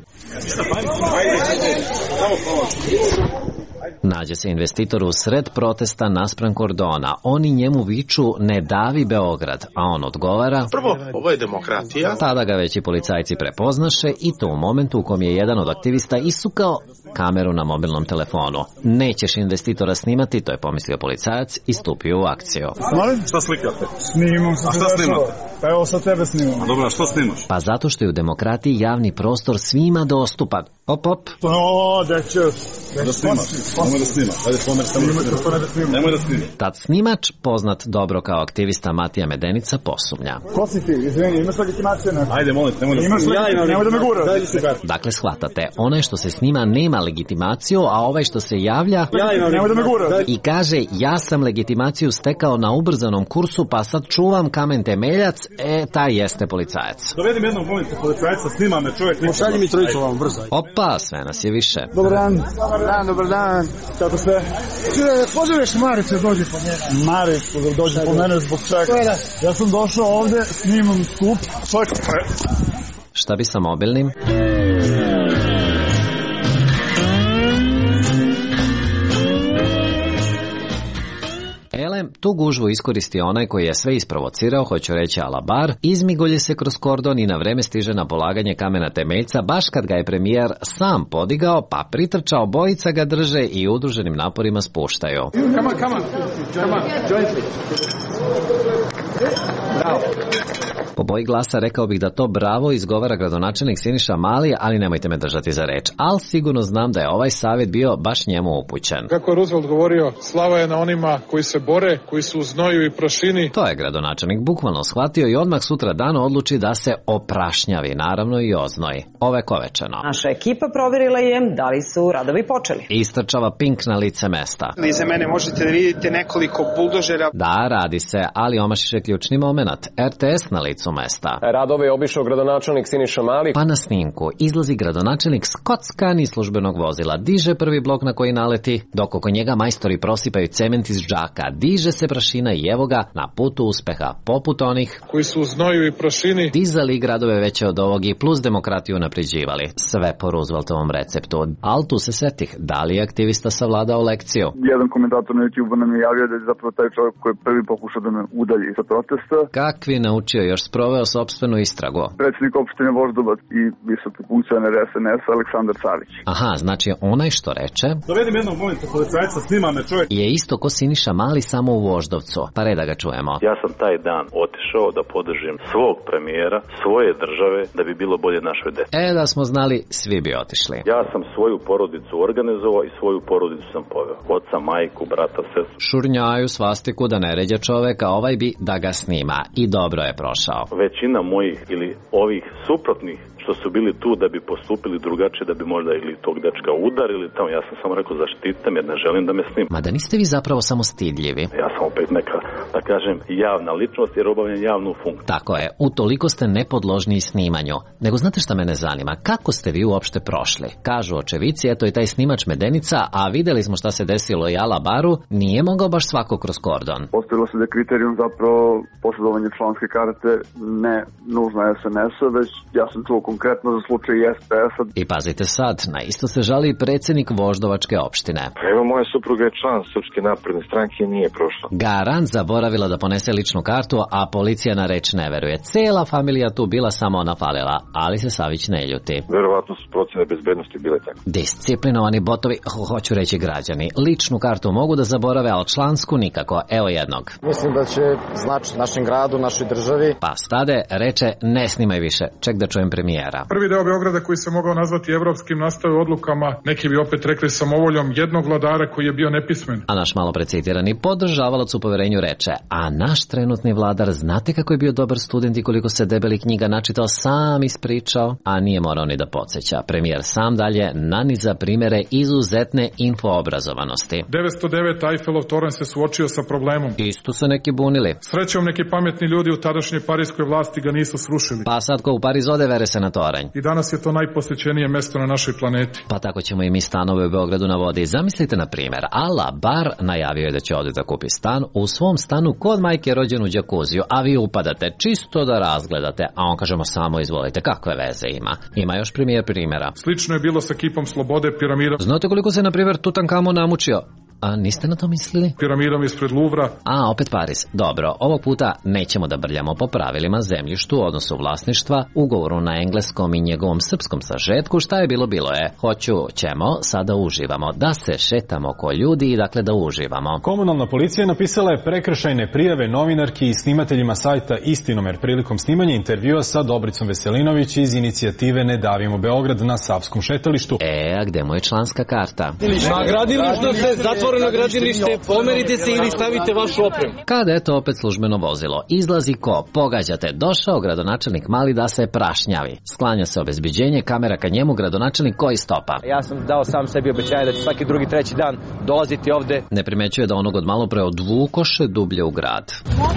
Nađe se investitor u sred protesta naspram kordona. Oni njemu viču ne davi Beograd, a on odgovara prvo, ovo je demokratija. Tada ga već i policajci prepoznaše i to u momentu u kom je jedan od aktivista isukao kameru na mobilnom telefonu. Nećeš investitora snimati, to je pomislio policajac i stupio u akciju. Molim? Šta slikate? Snimam se. A šta snimate? Pa evo sa tebe snimam. A dobro, a što snimaš? Pa zato što je u demokratiji javni prostor svima dostupan. Op, op. O, da će... Da snimaš. Nemoj da snimaš. Ajde, pomer samo da snimaš. Nemoj da snimaš. Tad snimač, poznat dobro kao aktivista Matija Medenica, posumnja. Ko si ti? Izvini, imaš legitimacije? Ajde, molim, nemoj da snimaš. Imaš legitimacije, nemoj da me gura. Dakle, shvatate, onaj što se snima nema legitimaciju, a ovaj što se javlja nemoj da me gura. I kaže, ja sam legitimaciju stekao na ubrzanom kursu, pa sad čuvam kamen temeljac, e, taj jeste policajac. Dovedim jednog momenta policajca, snima me čovjek. Pošalji mi trojicu vam brzo. Opa, sve nas je više. Dobar dan. Dobar dan, dobar dan. Kako ste? Pozoveš Maricu, dođi po mene. Maricu, dođi po mene zbog čega. Ja sam došao ovde, snimam skup. Šta bi sa mobilnim? Elem, tu gužvu iskoristi onaj koji je sve isprovocirao, hoću reći Alabar, izmigolje se kroz kordon i na vreme stiže na polaganje kamena temeljca, baš kad ga je premijer sam podigao, pa pritrčao, obojica ga drže i udruženim naporima spuštaju. Come on, come on, come on, join me. Bravo. Po boji glasa rekao bih da to bravo izgovara gradonačelnik Siniša Mali, ali nemojte me držati za reč. Ali sigurno znam da je ovaj savjet bio baš njemu upućen. Kako je Roosevelt govorio, slava je na onima koji se bore, koji su u znoju i prašini. To je gradonačelnik bukvalno shvatio i odmah sutra dan odluči da se oprašnjavi, naravno i oznoji. Ovekovečeno. Naša ekipa provjerila je da li su radovi počeli. Istrčava Pink na lice mesta. Iza mene možete da vidite nekoliko buldožera. Da, radi se, ali omašiše ključni moment. R T S na licu mesta. Radove je obišao gradonačelnik Siniša Mali. Pa na snimku izlazi gradonačelnik skockan iz službenog vozila, diže prvi blok na koji naleti, dok oko njega majstori prosipaju cement iz džaka, diže se prašina i evo ga na putu uspeha, poput onih koji su u znoju i prašini dizali gradove veće od ovog i plus demokratiju napređivali. Sve po Rooseveltovom receptu. Al tu se setih, da li je aktivista savladao lekciju? Jedan komentator na YouTube nam je javio da je zapravo taj čovjek koji je prvi pokušao da me udalji sa protesta. Kakvi naučio, još sproveo sopstvenu istragu. Predsjednik opštine Voždovac i visoki funkcioner S N S Aleksandar Savić. Aha, znači onaj što reče dovedim jednog momenta policajca, snima me čovjek. Je isto ko Siniša Mali, samo u Voždovcu. Pa red da ga čujemo. Ja sam taj dan otišao da podržim svog premijera, svoje države, da bi bilo bolje našoj deci. E, da smo znali, svi bi otišli. Ja sam svoju porodicu organizovao i svoju porodicu sam poveo. Oca, majku, brata, sestru. Šurnjaju svastiku da ne ređe čoveka, ovaj bi da ga snima. I dobro je prošao. Većina mojih ili ovih suprotnih što su bili tu da bi postupili drugačije, da bi možda ili tog dečka udarili tamo. Ja sam samo rekao zaštitam jer ne želim da me snima. Ma da niste vi zapravo samo stidljivi? Ja sam opet neka, da kažem, javna ličnost jer obavljam javnu funkciju. Tako je, utoliko ste nepodložni snimanju. Nego znate šta mene zanima? Kako ste vi uopšte prošli? Kažu očevici, eto i taj snimač Medenica, a videli smo šta se desilo i Ala Baru, nije mogao baš svako kroz kordon. Postavilo se da je kriterijum zapravo posjedovanje članske karte ne nužno S N S-a, već ja sam čuo konkretno za slučaj S P S-a. I pazite sad, na isto se žali i predsjednik Voždovačke opštine. Evo, moja supruga je član Srpske napredne stranke i nije prošla. Garant zaboravila da ponese ličnu kartu, a policija na reč ne veruje. Cela familija tu bila, samo ona falila, ali se Savić ne ljuti. Verovatno su procene bezbednosti bile tako. Disciplinovani botovi, ho, hoću reći građani, ličnu kartu mogu da zaborave, ali člansku nikako. Evo jednog. Mislim da će značiti našem gradu, našoj državi. Pa stade, reče, ne snimaj više, ček da čujem premijera. Prvi deo Beograda koji se mogao nazvati evropskim nastao odlukama, neki bi opet rekli samovoljom jednog vladara koji je bio nepismen. A naš malo precitirani podržavalac u poverenju reče, a naš trenutni vladar, znate kako je bio dobar student i koliko se debeli knjiga načitao, sam ispričao, a nije morao ni da podsjeća. Premijer sam dalje naniza primere izuzetne infoobrazovanosti. devetsto devet Eiffelov toranj se suočio sa problemom. Isto se neki bunili. Srećom neki pametni ljudi u tadašnjoj parijskoj vlasti ga nisu srušili. Pa sad ko u Pariz ode, vere se na toranj. I danas je to najposećenije mesto na našoj planeti. Pa tako ćemo i mi stanove u Beogradu na vodi. Zamislite na primjer, Ala Bar najavio je da će ode da kupi stan, u svom stanu kod majke rođen u džakuziju, a vi upadate čisto da razgledate, a on kažemo samo izvolite, kakve veze ima. Ima još primjer primjera. Slično je bilo sa kipom Slobode, piramidom. Znate koliko se na primjer Tutankamon namučio? A niste na to mislili? Piramidom ispred Luvra. A, opet Pariz. Dobro, ovog puta nećemo da brljamo po pravilima zemljištu, odnosu vlasništva, ugovoru na engleskom i njegovom srpskom sažetku. Šta je bilo, bilo je. Hoću, ćemo, sada uživamo. Da se šetamo ko ljudi i dakle da uživamo. Komunalna policija napisala je prekršajne prijave novinarki i snimateljima sajta Istinomer prilikom snimanja intervjua sa Dobricom Veselinović iz inicijative Ne davimo Beograd na Savskom šetalištu. E, a gde mu je članska karta? Na gradilištu se zatvoreno gradilište, pomerite se ili stavite vašu opremu. Kada je to opet službeno vozilo, izlazi ko? Pogađate, došao gradonačelnik Mali da se prašnjavi. Sklanja se obezbeđenje, kamera ka njemu, gradonačelnik koji stopa. Ja sam dao sam sebi obećanje da će svaki drugi, treći dan dolaziti ovde. Ne primećuje da onog od malo pre odvukoše dublje u grad.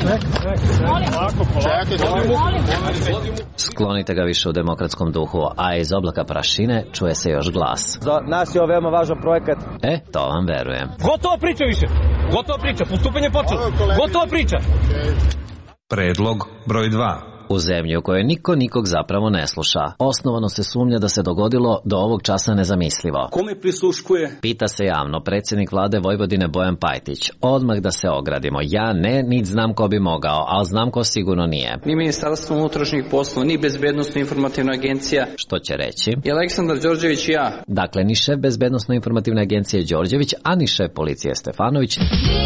Sklonite ga više u demokratskom duhu, a iz oblaka prašine čuje se još glas. Za nas je ovo veoma važan projekat. E, to vam verujem. Gotova priča više. Gotova priča. Postupanje počelo. Gotova priča. Predlog broj dva. U zemlji u kojoj niko nikog zapravo ne sluša. Osnovano se sumnja da se dogodilo do ovog časa nezamislivo. Kome prisluškuje? Pita se javno predsjednik vlade Vojvodine Bojan Pajtić. Odmah da se ogradimo. Ja ne, nit znam ko bi mogao, ali znam ko sigurno nije. Ni Ministarstvo unutrašnjih poslova, ni Bezbednosno informativna agencija. Što će reći? I Aleksandar Đorđević i ja. Dakle, ni šef Bezbednosno informativne agencije Đorđević, a ni šef policije Stefanović.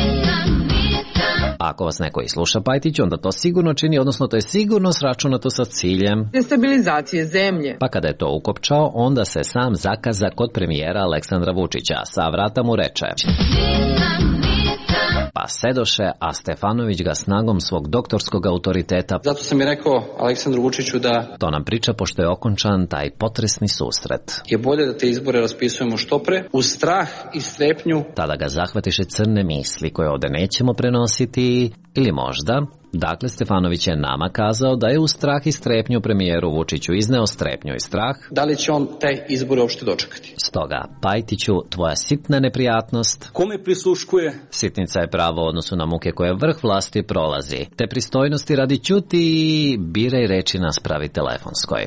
Ako vas neko i sluša Pajtić, onda to sigurno čini, odnosno to je sigurno sračunato sa ciljem destabilizacije zemlje. Pa kada je to ukopčao, onda se sam zakaza kod premijera Aleksandra Vučića. Sa vrata mu reče: pa sedoše, a Stefanović ga snagom svog doktorskog autoriteta. Zato sam i rekao Aleksandru Vučiću da... To nam priča pošto je okončan taj potresni susret. Je bolje da te izbore raspisujemo što pre, uz strah i strepnju. Tada ga zahvatiše crne misli koje ovde nećemo prenositi, ili možda Dakle, Stefanović je nama kazao da je u strah i strepnju premijeru Vučiću izneo strepnju i strah. Da li će on te izbore uopšte dočekati? Stoga, Pajtiću, tvoja sitna neprijatnost. Kome prisluškuje? Sitnica je pravo u odnosu na muke koje vrh vlasti prolazi. Te pristojnosti radi ćuti i biraj reči na spravi telefonskoj.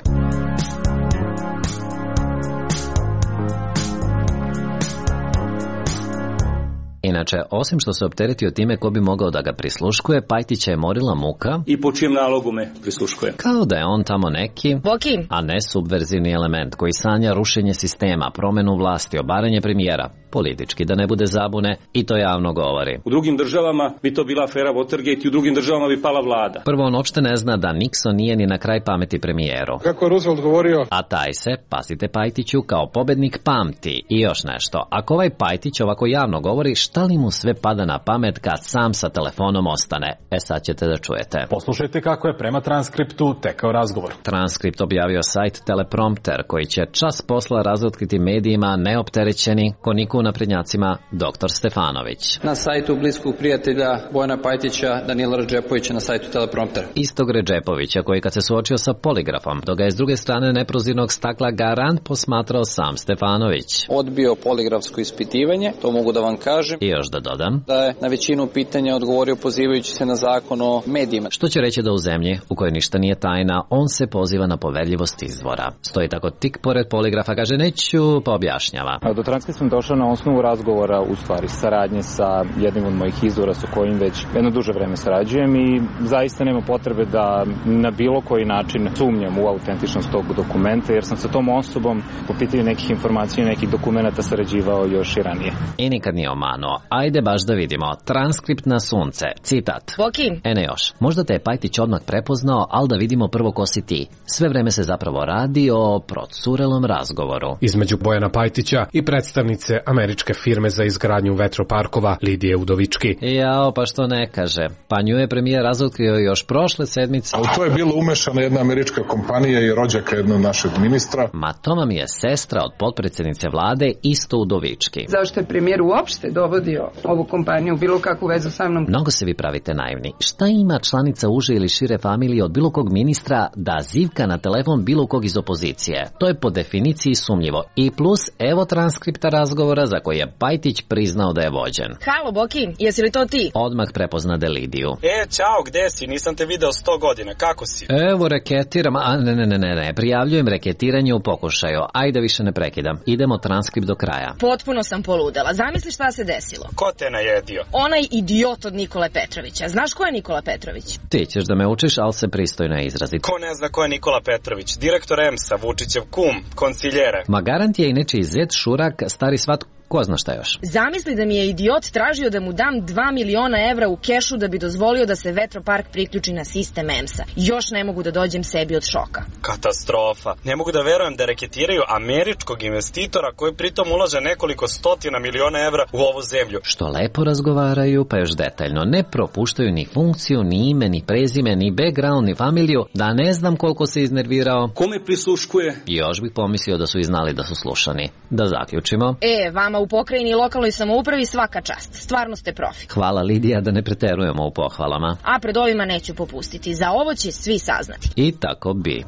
Inače, osim što se opteretio time ko bi mogao da ga prisluškuje, Pajtića je morila muka. I po čijem nalogu me prisluškuje? Kao da je on tamo neki, Boki, a ne subverzivni element koji sanja rušenje sistema, promenu vlasti, obaranje premijera. Politički, da ne bude zabune, i to javno govori. U drugim državama bi to bila afera Watergate i u drugim državama bi pala vlada. Prvo, on uopšte ne zna da Nixon nije ni na kraj pameti premijeru. Kako je Roosevelt govorio? A taj se, pazite Pajtiću, kao pobednik pamti. I još nešto, ako ovaj Pajtić ovako javno govori, šta li mu sve pada na pamet kad sam sa telefonom ostane? E sad ćete da čujete. Poslušajte kako je prema transkriptu tekao razgovor. Transkript objavio sajt Teleprompter, koji će čas posla razotkriti medijima neopterećeni koniku naprednjacima doktor Stefanović. Na sajtu bliskog prijatelja Bojana Pajtića, Danila Redžepovića na sajtu Teleprompter. Istog Redžepovića koji kad se suočio sa poligrafom, dok ga je s druge strane neprozirnog stakla garant posmatrao sam Stefanović. Odbio poligrafsko ispitivanje, to mogu da vam kažem. I još da dodam Da je na većinu pitanja odgovorio pozivajući se na zakon o medijima. Što će reći da u zemlji u kojoj ništa nije tajna, on se poziva na poverljivost izvora. Stoji tako tik pored poligrafa, kaže neću, pa objašnjava. Do transkripta sam došao na osnovu razgovora, u stvari saradnje sa jednim od mojih izvora sa kojim već jedno duže vreme sarađujem i zaista nema potrebe da na bilo koji način sumnjam u autentičnost tog dokumenta, jer sam sa tom osobom po pitanju nekih informacija i nekih dokumenta sarađivao još i ranije. I nikad nije omanuo. Ajde baš da vidimo. Transkript na sunce. Citat. Boki. E ne još. Možda te je Pajtić odmah prepoznao, ali da vidimo prvo ko si ti. Sve vreme se zapravo radi o procurelom razgovoru između Bojana Pajtića i predstavnice američke firme za izgradnju vetroparkova Lidije Udovički. Jao, pa što ne kaže. Pa nju je premijer razotkrio još prošle sedmice. A u to je bilo umešana jedna američka kompanija i rođaka jednog našeg ministra. Ma to vam je sestra od potpredsjednice vlade isto Udovički. Zašto je premijer uopšte dovodio ovu kompaniju u bilo kakvu vezu sa mnom? Mnogo se vi pravite naivni. Šta ima članica uže ili šire familije od bilo kog ministra da zivka na telefon bilo kog iz opozicije? To je po definiciji sumnjivo. I plus, evo transkripta razgovora za koji je Pajtić priznao da je vođen. Halo, Boki, jesi li to ti? Odmah prepoznade Lidiju. E, čao, gde si? Nisam te video sto godina, kako si? Evo reketiram, a ne, ne, ne, ne, ne, prijavljujem reketiranje u pokušaju. Ajde više ne prekidam. Idemo transkript do kraja. Potpuno sam poludela. Zamisli šta se desilo. Ko te najedio? Onaj idiot od Nikole Petrovića. Znaš ko je Nikola Petrović? Ti ćeš da me učiš, ali se pristojno izraziti. Ko ne zna ko je Nikola Petrović? Direktor E M S A, Vučićev kum, konsiljere. Ma garant je i nečiji zet, šurak, stari svat, ko zna šta još. Zamisli da mi je idiot tražio da mu dam dva miliona evra u kešu da bi dozvolio da se vetropark priključi na sistem E M S A. Još ne mogu da dođem sebi od šoka. Katastrofa. Ne mogu da verujem da reketiraju američkog investitora koji pritom ulaže nekoliko stotina miliona evra u ovu zemlju. Što lepo razgovaraju, pa još detaljno. Ne propuštaju ni funkciju, ni ime, ni prezime, ni background, ni familiju, da ne znam koliko se iznervirao. Kome prisluškuje? Još bih pomislio da su i znali da su slušani. Da zaključimo. E, vama u pokrajini i lokalnoj samoupravi svaka čast. Stvarno ste profi. Hvala Lidija, da ne preterujemo u pohvalama. A pred ovima neću popustiti. Za ovo će svi saznati. I tako bi.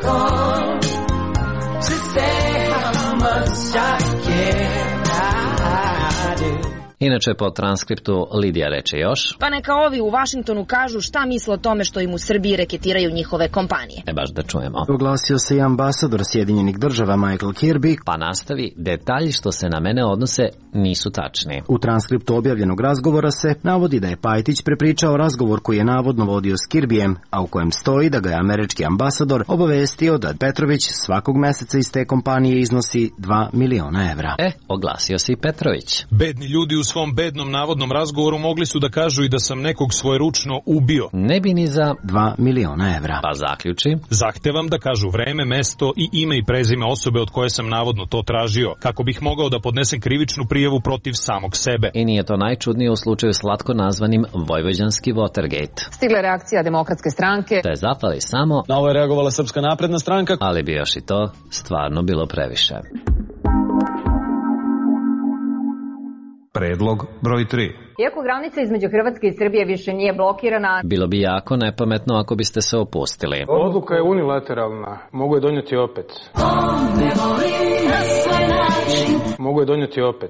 Inače, po transkriptu Lidija reče još. Pa neka ovi u Vašingtonu kažu šta misle o tome što im u Srbiji reketiraju njihove kompanije. E baš da čujemo. Oglasio se i ambasador Sjedinjenih država Michael Kirby. Pa nastavi, detalji što se na mene odnose nisu tačni. U transkriptu objavljenog razgovora se navodi da je Pajtić prepričao razgovor koji je navodno vodio s Kirbijem, a u kojem stoji da ga je američki ambasador obavestio da Petrović svakog meseca iz te kompanije iznosi dva miliona evra. E, oglasio se i Petrović. Bedni ljudi u svom bednom navodnom razgovoru mogli su da kažu i da sam nekog svojeručno ubio. Ne bi ni za dva miliona evra. Pa zaključi. Zahtevam da kažu vreme, mesto i ime i prezime osobe od koje sam navodno to tražio, kako bih mogao da podnesem krivičnu prijavu protiv samog sebe. I nije to najčudnije u slučaju slatko nazvanim Vojvođanski Watergate. Stigla reakcija Demokratske stranke. Te zapali samo. Na ovo je reagovala Srpska napredna stranka. Ali bi još i to stvarno bilo previše. Predlog broj tri. Iako granica između Hrvatske i Srbije više nije blokirana, bilo bi jako nepametno ako biste se opustili. Odluka je unilateralna. Mogu je donijeti opet. Mogu je donijeti opet.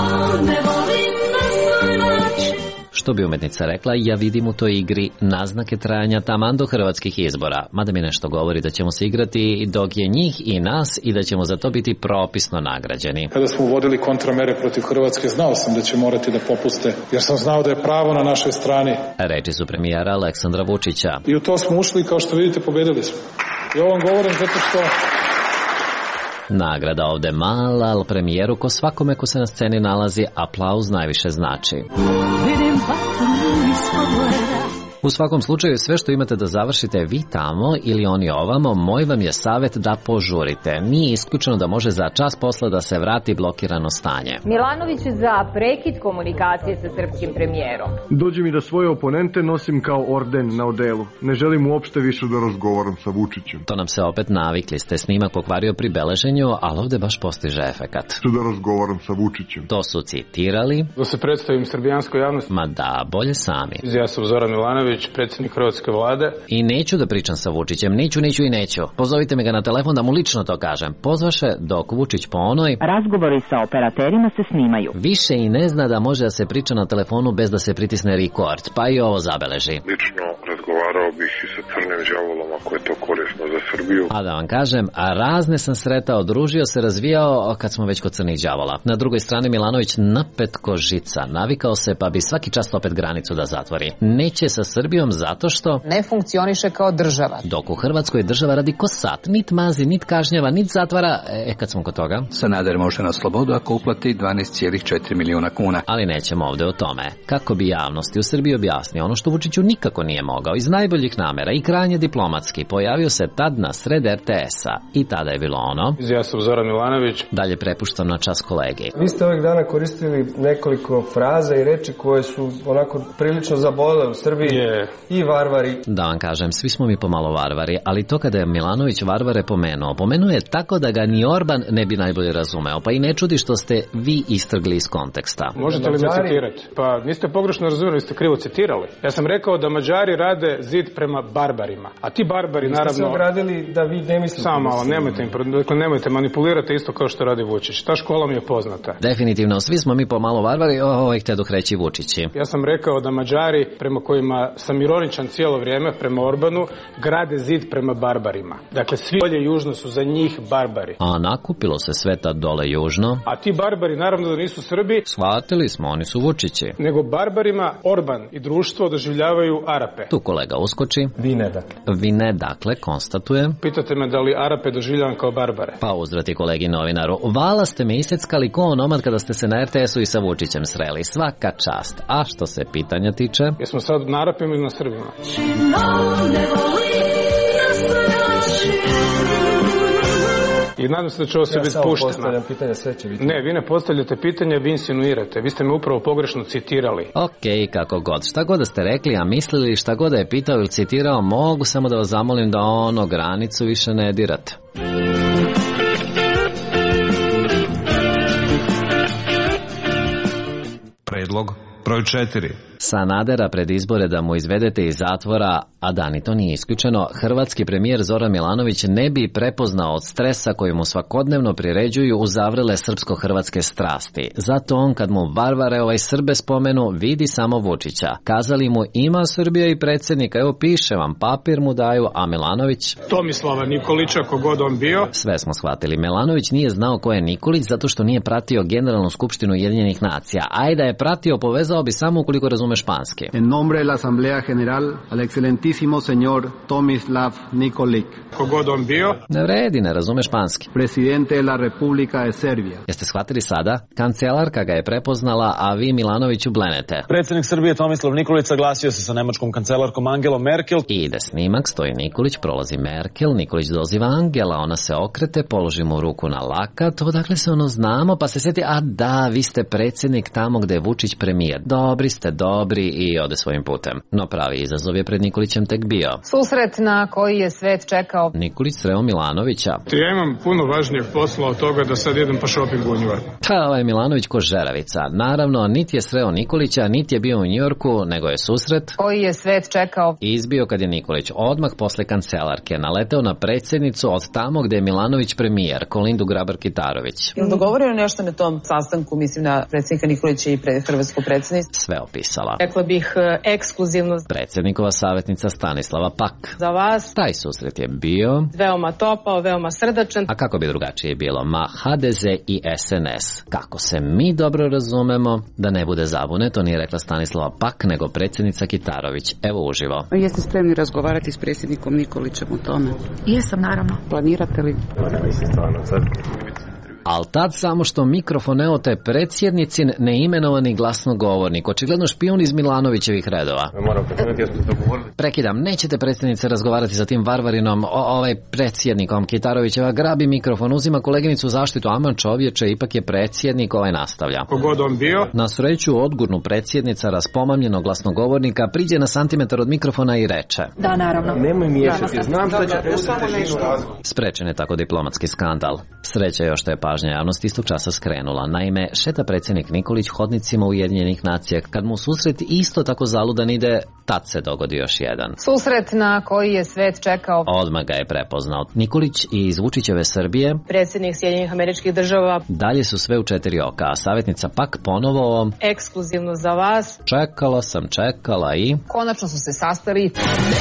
Što bi umetnica rekla, ja vidim u toj igri naznake trajanja taman do hrvatskih izbora. Mada mi nešto govori da ćemo se igrati dok je njih i nas i da ćemo za to biti propisno nagrađeni. Kada smo uvodili kontramere protiv Hrvatske, znao sam da će morati da popuste, jer sam znao da je pravo na našoj strani. Reči su premijera Aleksandra Vučića. I u to smo ušli i kao što vidite pobedili smo. I ovo vam govorim zato što... Nagrada ovde mala, ali premijeru ko svakome ko se na sceni nalazi, aplauz najviše znači. U svakom slučaju, sve što imate da završite vi tamo ili oni ovamo, moj vam je savjet da požurite. Nije isključeno da može za čas posle da se vrati blokirano stanje. Milanović za prekid komunikacije sa srpskim premijerom. Dođe mi da svoje oponente nosim kao orden na odelu. Ne želim uopšte više da razgovaram sa Vučićem. To nam se opet navikli ste, snimak pokvario pri beleženju, ali ovde baš postiže efekat. Da razgovaram sa Vučićem. To su citirali. Da se predstavim srbijanskoj javnosti. Ma da, bolje sami. Ja sam Zoran Milanović, predsjednik Hrvatske vlade. I neću da pričam sa Vučićem, neću, neću i neću. Pozovite me ga na telefon da mu lično to kažem. Pozvaše dok Vučić po onoj... Razgovori sa operaterima se snimaju. Više i ne zna da može da se priča na telefonu bez da se pritisne record, pa i ovo zabeleži. Lično razgovarao bih i sa crnim đavolom ako je to korisno za Srbiju. A da vam kažem, a razne sam sretao, družio se, razvijao kad smo već kod crnih đavola. Na drugoj strani Milanović napet ko žica, navikao se pa bi svaki čas opet granicu da zatvori. Neće sa Srbijom zato što ne funkcioniše kao država. Dok u Hrvatskoj država radi ko sat, nit mazi, nit kažnjava, nit zatvara. E, kad smo kod toga, Sanader može na slobodu ako uplati dvanaest zarez četiri miliona kuna. Ali nećemo ovde o tome. Kako bi javnosti u Srbiji objasnio ono što Vučiću nikako nije mogao iz najboljih namera i krajnje diplomatski, pojavio se tad na sred er te es-a i tada je bilo ono. Ja sam Zoran Milanović. Dalje prepuštam na čas kolegi. Vi ste ovih dana koristili nekoliko fraza i reči koje su onako prilično zabolele u Srbiji. Je. I varvari. Da vam kažem, svi smo mi pomalo varvari, ali to kada je Milanović varvare pomenuo, pomenuo je tako da ga ni Orban ne bi najbolje razumeo, pa i ne čudi što ste vi istrgli iz konteksta. Možete li me citirati? Pa niste pogrešno razumjeli, ste krivo citirali. Ja sam rekao da Mađari rade zid prema barbarima, a ti barbari naravno... Ste se ogradili da vi ne mislite... Samo malo, nemojte, dakle, nemojte, manipulirate isto kao što radi Vučić. Ta škola mi je poznata. Definitivno, svi smo mi pomalo varvari, ovo ih te dok reći Vučići. Ja sam rekao da Mađari, prema kojima sam ironičan cijelo vrijeme, prema Orbanu, grade zid prema barbarima. Dakle, svi dolje južno su za njih barbari. A nakupilo se sveta dole južno. A ti barbari naravno da nisu Srbi. Shvatili smo, oni su Vučići. Nego barbarima Orban i društvo doživljavaju Arape. Tu kolega uskoči. Vi ne dakle. Vi ne dakle, konstatuje. Pitate me da li Arape doživljavam kao barbare. Pa uzvrati kolegi novinaru. Vala ste me iseckali ko onomad kada ste se na er te es-u i sa Vučićem sreli. Svaka čast. A što se pitanja tiče? Jesmo sad na Arapima ili na Srbima? I nadam se da će ovo sve ja biti pušteno. Ja samo postavljam pitanja, sve će biti. Ne, vi ne postavljate pitanja, vi insinuirate. Vi ste me upravo pogrešno citirali. Okej, okay, kako god. Šta god da ste rekli, a mislili šta god da je pitao ili citirao, mogu samo da vas zamolim da ono granicu više ne dirate. Predlog broj četiri. Sanadera pred izbore da mu izvedete iz zatvora, a da ni to nije isključeno, hrvatski premijer Zoran Milanović ne bi prepoznao od stresa koji mu svakodnevno priređuju uzavrele srpsko-hrvatske strasti. Zato on kad mu varvare ovaj Srbe spomenu, vidi samo Vučića. Kazali mu ima Srbija i predsjednika, evo piše vam, papir mu daju, a Milanović... Tomislava Nikolića, kogod on bio. Sve smo shvatili. Milanović nije znao ko je Nikolić zato što nije pratio Generalnu skupštinu Ujedinjenih nacija. Ajde je pratio, povezao bi samo ukoliko razume španski. En nombre de la Asamblea General, al excelentísimo señor Tomislav Nikolić. Kogod on bio. Ne vredi, ne razume španski. Presidente de la República de Serbia. Jeste shvatili sada? Kancelarka ga je prepoznala, a vi Milanoviću blenete. Predsjednik Srbije Tomislav Nikolić saglasio se sa nemačkom kancelarkom Angelom Merkel. I ide snimak, stoji Nikolić, prolazi Merkel, Nikolić doziva Angela, ona se okrete, položi mu ruku na lakat, odakle se ono znamo, pa se sjeti, a da, vi ste predsjednik tamo gde je Vučić premijer. Dobri ste, dobri. odobri i ode svojim putem. No pravi izazov je pred Nikolićem tek bio. Susret na koji je svet čekao. Nikolić sreo Milanovića. Ja imam puno važnijeg posla od toga da sad idem po shoppingu u Njujorku. Ta, ovaj Milanović ko žeravica. Naravno, niti je sreo Nikolića, niti je bio u Njujorku, nego je susret koji je svet čekao. Izbio kad je Nikolić odmah posle kancelarke naleteo na predsjednicu od tamo gde je Milanović premijer, Kolindu Grabar-Kitarović. Je li dogovorio nešto na tom sastanku, mislim na predsjednika Nikolića i pre, hrvatsko predsjedništvo? Sve opisala. Rekla bih ekskluzivno. Predsjednikova savjetnica Stanislava Pak. Za vas. Taj susret je bio veoma topao, veoma srdačan. A kako bi drugačije bilo? Ma ha de ze i es en es. Kako se mi dobro razumemo, da ne bude zabune, to nije rekla Stanislava Pak, nego predsjednica Kitarović. Evo uživo. Jeste spremni razgovarati s predsjednikom Nikolićem o tome? Jesam, naravno. Planirate li? Al tad samo što mikrofon evo te predsjednicin neimenovani glasnogovornik, očigledno špijun iz Milanovićevih redova. Prekidam, nećete predsjednice razgovarati sa tim varvarinom, o, ovaj predsjednikom Kitarovićeva, grabi mikrofon, uzima koleginicu u zaštitu, aman čovječe, ipak je predsjednik, ovaj nastavlja. Kogod on bio? Na sreću odgurnu predsjednica raspomamljenog glasnogovornika, priđe na santimetar od mikrofona i reče: Da, naravno. Nemoj miješati, znam šta će Sprečen je tako diplomatski skandal. Sreća još što je pažnja javnosti istog časa skrenula. Naime, šeta predsjednik Nikolić hodnicima Ujedinjenih nacija. Kad mu susret isto tako zaludan ide, tad se dogodi još jedan. Susret na koji je svet čekao. Odmah ga je prepoznao. Nikolić iz Vučićeve Srbije, predsjednik Sjedinjenih Američkih Država. Dalje su sve u četiri oka, a savjetnica Pak ponovo ekskluzivno za vas. Čekala sam, čekala i konačno su se sastali.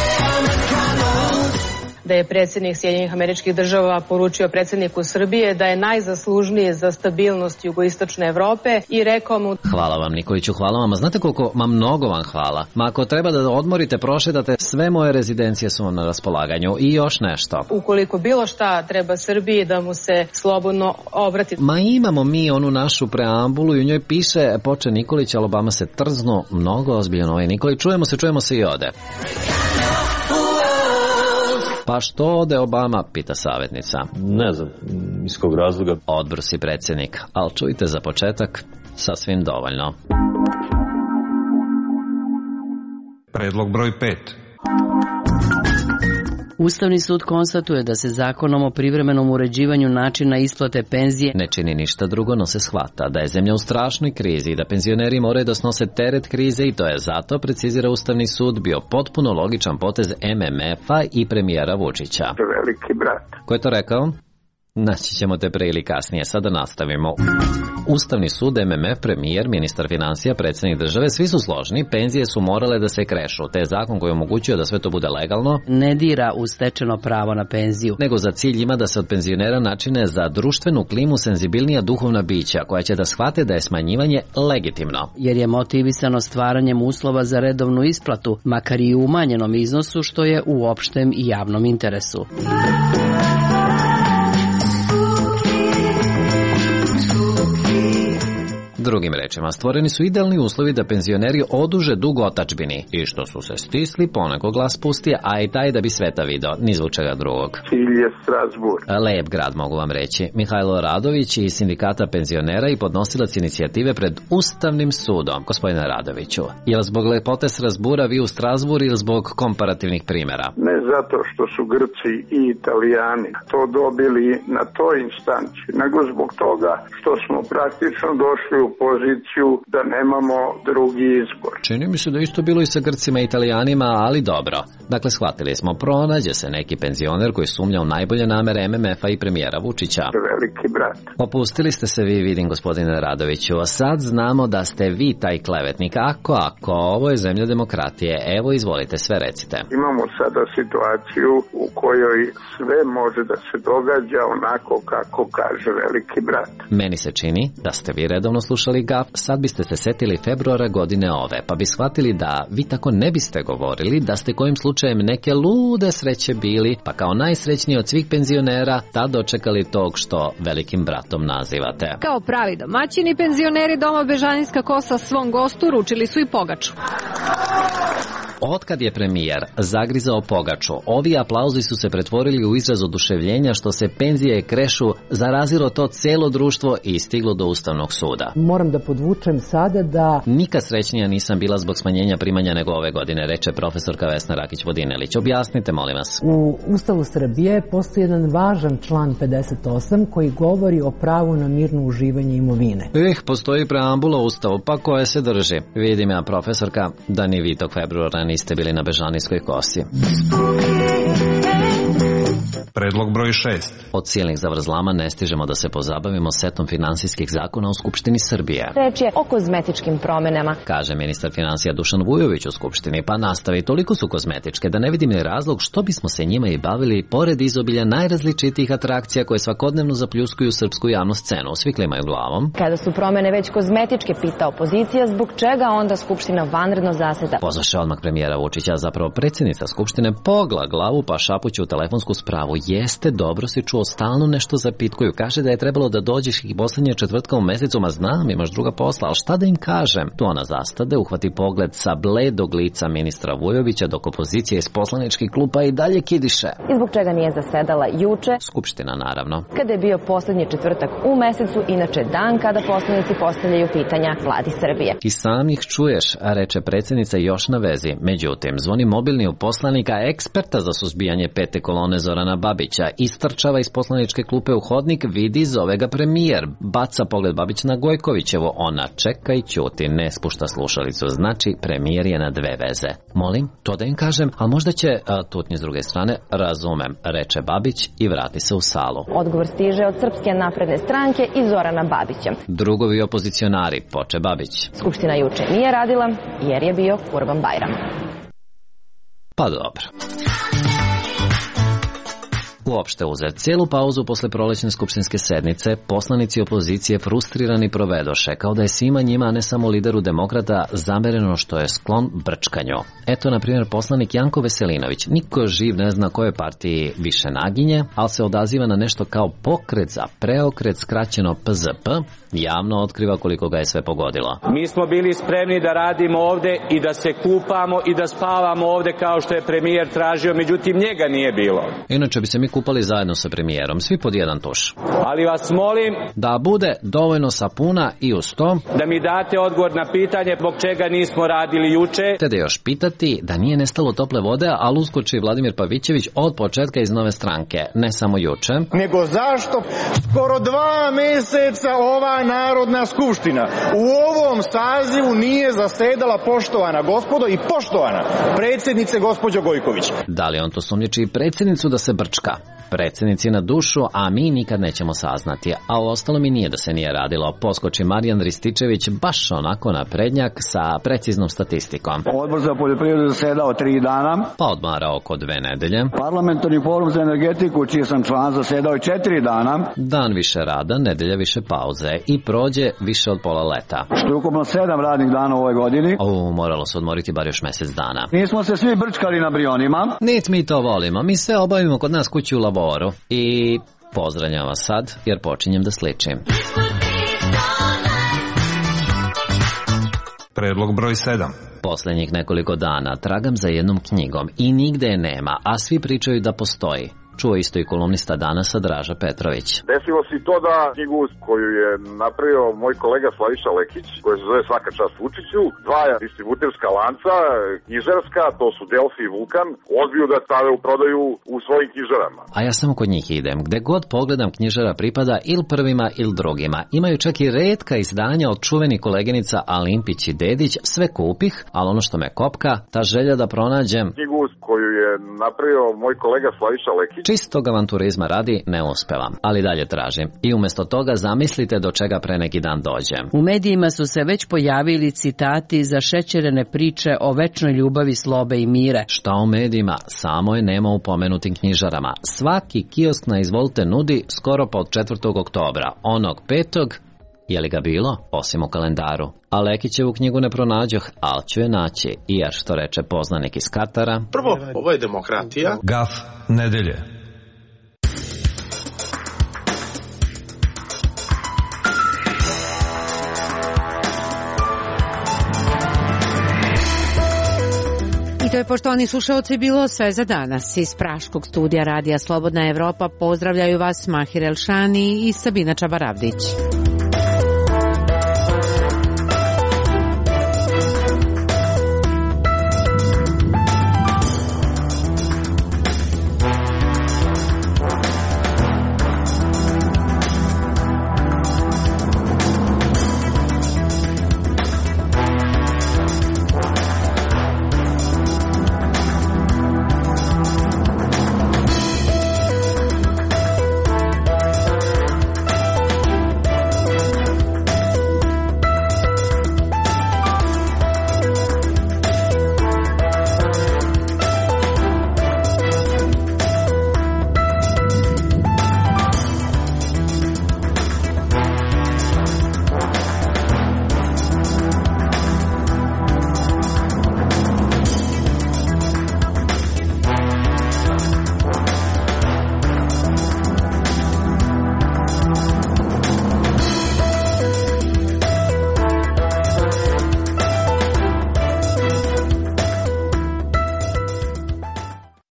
Da je predsjednik Sjedinjenih Američkih Država poručio predsjedniku Srbije da je najzaslužniji za stabilnost jugoistočne Evrope i rekao mu: hvala vam Nikoliću, hvala vam, a znate koliko, ma mnogo vam hvala. Ma ako treba da odmorite, prošetate, sve moje rezidencije su vam na raspolaganju i još nešto. Ukoliko bilo šta treba Srbiji, da mu se slobodno obrati. Ma imamo mi onu našu preambulu i u njoj piše poče Nikolić, ali Obama se trznu, mnogo ozbiljno ovaj Nikolić, čujemo se, čujemo se i ode. Pa što ode Obama, pita savjetnica. Ne znam, iz kog razloga. Odbrusi predsjednik, ali čujte za početak, sasvim dovoljno. Predlog broj pet. Ustavni sud konstatuje da se zakonom o privremenom uređivanju načina isplate penzije ne čini ništa drugo, no se shvata da je zemlja u strašnoj krizi i da penzioneri moraju da snose teret krize i to je zato, precizira Ustavni sud, bio potpuno logičan potez em em ef-a i premijera Vučića. Veliki brat. Ko je to rekao? Naći ćemo te pre ili kasnije, sada nastavimo. Ustavni sud, em em ef, premijer, ministar financija, predsjednik države, svi su složni, penzije su morale da se krešu, te je zakon koji omogućuje da sve to bude legalno ne dira u stečeno pravo na penziju, nego za cilj ima da se od penzionera načine za društvenu klimu senzibilnija duhovna bića, koja će da shvate da je smanjivanje legitimno. Jer je motivisano stvaranjem uslova za redovnu isplatu, makar i u umanjenom iznosu, što je u opštem i javnom interesu. Drugim rečima, stvoreni su idealni uslovi da penzioneri oduže dug otadžbini i što su se stisli, poneko glas pusti, a i taj da bi sveta video, ni zvučega drugog. Cilj je Strasbourg. Lep grad, mogu vam reći. Mihajlo Radović iz sindikata penzionera i podnosilac inicijative pred Ustavnim sudom. Gospodine Radoviću, je li zbog lepote Strasbura vi u Strasbourg ili zbog komparativnih primjera? Ne zato što su Grci i Italijani to dobili na toj instanci, nego zbog toga što smo praktično došli u poziciju da nemamo drugi izbor. Čini mi se da isto bilo i sa Grcima i Italijanima, ali dobro. Dakle, shvatili smo, pronađe se neki penzioner koji sumnja u najbolje namere em em ef-a i premijera Vučića. Veliki brat. Opustili ste se vi, vidim, gospodine Radoviću, a sad znamo da ste vi taj klevetnik. Ako, ako, ovo je zemlja demokratije, evo izvolite, sve recite. Imamo sada situaciju u kojoj sve može da se događa onako kako kaže veliki brat. Meni se čini da ste vi redovno slušali Gaf, sad biste se setili februara godine ove, pa bi shvatili da vi tako ne biste govorili, da ste kojim slučajem neke lude sreće bili, pa kao najsrećniji od svih penzionera tad dočekali tog što velikim bratom nazivate. Kao pravi domaćini, penzioneri doma Bežanijska kosa svom gostu ručili su i pogaču. Otkad je premijer zagrizao pogaču, ovi aplauzi su se pretvorili u izraz oduševljenja što se penzije krešu, zarazilo to celo društvo i stiglo do Ustavnog suda. Moram da podvučem sada da... Nikad srećnija nisam bila zbog smanjenja primanja nego ove godine, reče profesorka Vesna Rakić-Vodinelić. Objasnite, molim vas. U Ustavu Srbije postoji jedan važan član pedeset osam koji govori o pravu na mirno uživanje imovine. Eh, postoji preambula u Ustavu, pa koje se drži? Vidim ja, profesorka, da ni vi tog februara niste bili na Bežanijskoj kosi. Predlog broj šest. Od silnih zavrzlama ne stižemo da se pozabavimo setom finansijskih zakona u Skupštini Srbije. Reč je o kozmetičkim promenama, kaže ministar finansija Dušan Vujović u Skupštini, pa nastavi, toliko su kozmetičke da ne vidim ni razlog što bismo se njima i bavili pored izobilja najrazličitijih atrakcija koje svakodnevno zapljuskuju srpsku javnu scenu. Svi klimaju glavom. Kada su promene već kozmetičke, pita opozicija, zbog čega onda Skupština vanredno zaseda. Pozvaše odmah premijera Vučića, zapravo predsjednica Skupštine pogla glavu pa šapuće u telefonsku spravu. Jeste, dobro si čuo, stalno nešto zapitkuju. Kaže da je trebalo da dođeš i poslednje četvrtka u mesecu, ma znam, imaš druga posla, ali šta da im kažem? Tu ona zastade, uhvati pogled sa bledog lica ministra Vujovića, dok opozicija iz poslaničkih klupa i dalje kidiše. I zbog čega nije zasedala juče? Skupština, naravno. Kada je bio poslednji četvrtak u mesecu, inače dan kada poslanici postavljaju pitanja vladi Srbije. I sam ih čuješ, reče predsjednica još na vezi. Međutim, zvoni mobilni u poslanika, eksperta za suzbijanje pete kolone Zorana Babića, istrčava iz poslaničke klupe u hodnik, vidi, zove ga premijer. Baca pogled Babić na Gojkovićevo, ona čeka i ćuti, ne spušta slušalicu, znači premijer je na dve veze. Molim, to da im kažem, ali možda će, a, tutnje s druge strane, razumem, reče Babić i vrati se u salu. Odgovor stiže od Srpske napredne stranke i Zorana Babića. Drugovi opozicionari, poče Babić. Skupština juče nije radila jer je bio Kurban Bajram. Pa dobro. Uopšte uzet cijelu pauzu posle prolećne skupštinske sednice, poslanici opozicije frustrirani provedoše, kao da je svima njima, a ne samo lideru demokrata, zamereno što je sklon brčkanju. Eto, na primjer, poslanik Janko Veselinović, niko živ ne zna kojoj partiji više naginje, ali se odaziva na nešto kao pokret za preokret, skraćeno P Z P, javno otkriva koliko ga je sve pogodilo. Mi smo bili spremni da radimo ovde i da se kupamo i da spavamo ovde kao što je premijer tražio, međutim njega nije bilo. Inače bi se mi kupali zajedno sa premijerom, svi pod jedan tuš. Ali vas molim da bude dovoljno sapuna i uz to da mi date odgovor na pitanje zbog čega nismo radili juče. Te da još pitati da nije nestalo tople vode, a uskoči Vladimir Pavićević od početka iz Nove stranke, ne samo juče. Nego zašto skoro dva meseca ova Narodna skupština u ovom sazivu nije zasedala, poštovana gospodo i poštovana predsjednice gospođo Gojković. Da li on to sumnjiči predsjednicu da se brčka? Predsjednici na dušu, a mi nikad nećemo saznati. A u ostalo mi nije da se nije radilo. Poskoči Marijan Rističević baš onako na prednjak sa preciznom statistikom. Odbor za poljoprivredu zasedao tri dana. Pa odmara oko dve nedelje. Parlamentarni forum za energetiku, čiji sam član, zasedao je četiri dana. Dan više rada, nedelja više pauze i prođe više od pola leta. Što je ukupno sedam radnih dana u ovoj godini. O, moralo se odmoriti bar još mjesec dana. Nismo se svi brčkali na Brionima. Nit mi to volimo, mi sve obavimo kod nas kući u laboru. I pozdravljam vas sad, jer počinjem da sličim. Predlog broj sedam. Posljednjih nekoliko dana tragam za jednom knjigom i nigde je nema, a svi pričaju da postoji. Čuo isto i kolumnista Danasa Draža Petrović. Desilo se to da knjigu koju je napravio moj kolega Slaviša Lekić, koja se zove Svaka čast Vučiću, dva distributerska lanca, knjižarska, to su Delfi i Vulkan, odbiju da stave u prodaju u svojim knjižarama. A ja samo kod njih idem. Gde god pogledam, knjižara pripada ili prvima ili drugima. Imaju čak i retka izdanja od čuveni koleginica Alimpić i Dedić, sve kupih, ali ono što me kopka, ta želja da pronađem knjigu koju je napravio moj kolega Slaviša Lekić. Čistog avanturizma radi ne uspevam, ali dalje tražim. I umjesto toga zamislite do čega pre neki dan dođem. U medijima su se već pojavili citati za šećerene priče o večnoj ljubavi, slobe i mire. Šta u medijima? Samo je nema u pomenutim knjižarama. Svaki kiosk na Izvolite nudi skoro pa od četvrtog oktobra. Onog petog, je li ga bilo? Osim u kalendaru. A Lekićevu knjigu ne pronađoh, ali ću je naći. I jer što reče poznanik iz Katara. Prvo, ovo je demokratija. Gaf nedelje. to je, poštovani slušalci, bilo sve za danas. Iz Praškog studija Radija Slobodna Evropa pozdravljaju vas Mahir Elšani i Sabina Čabaravdić.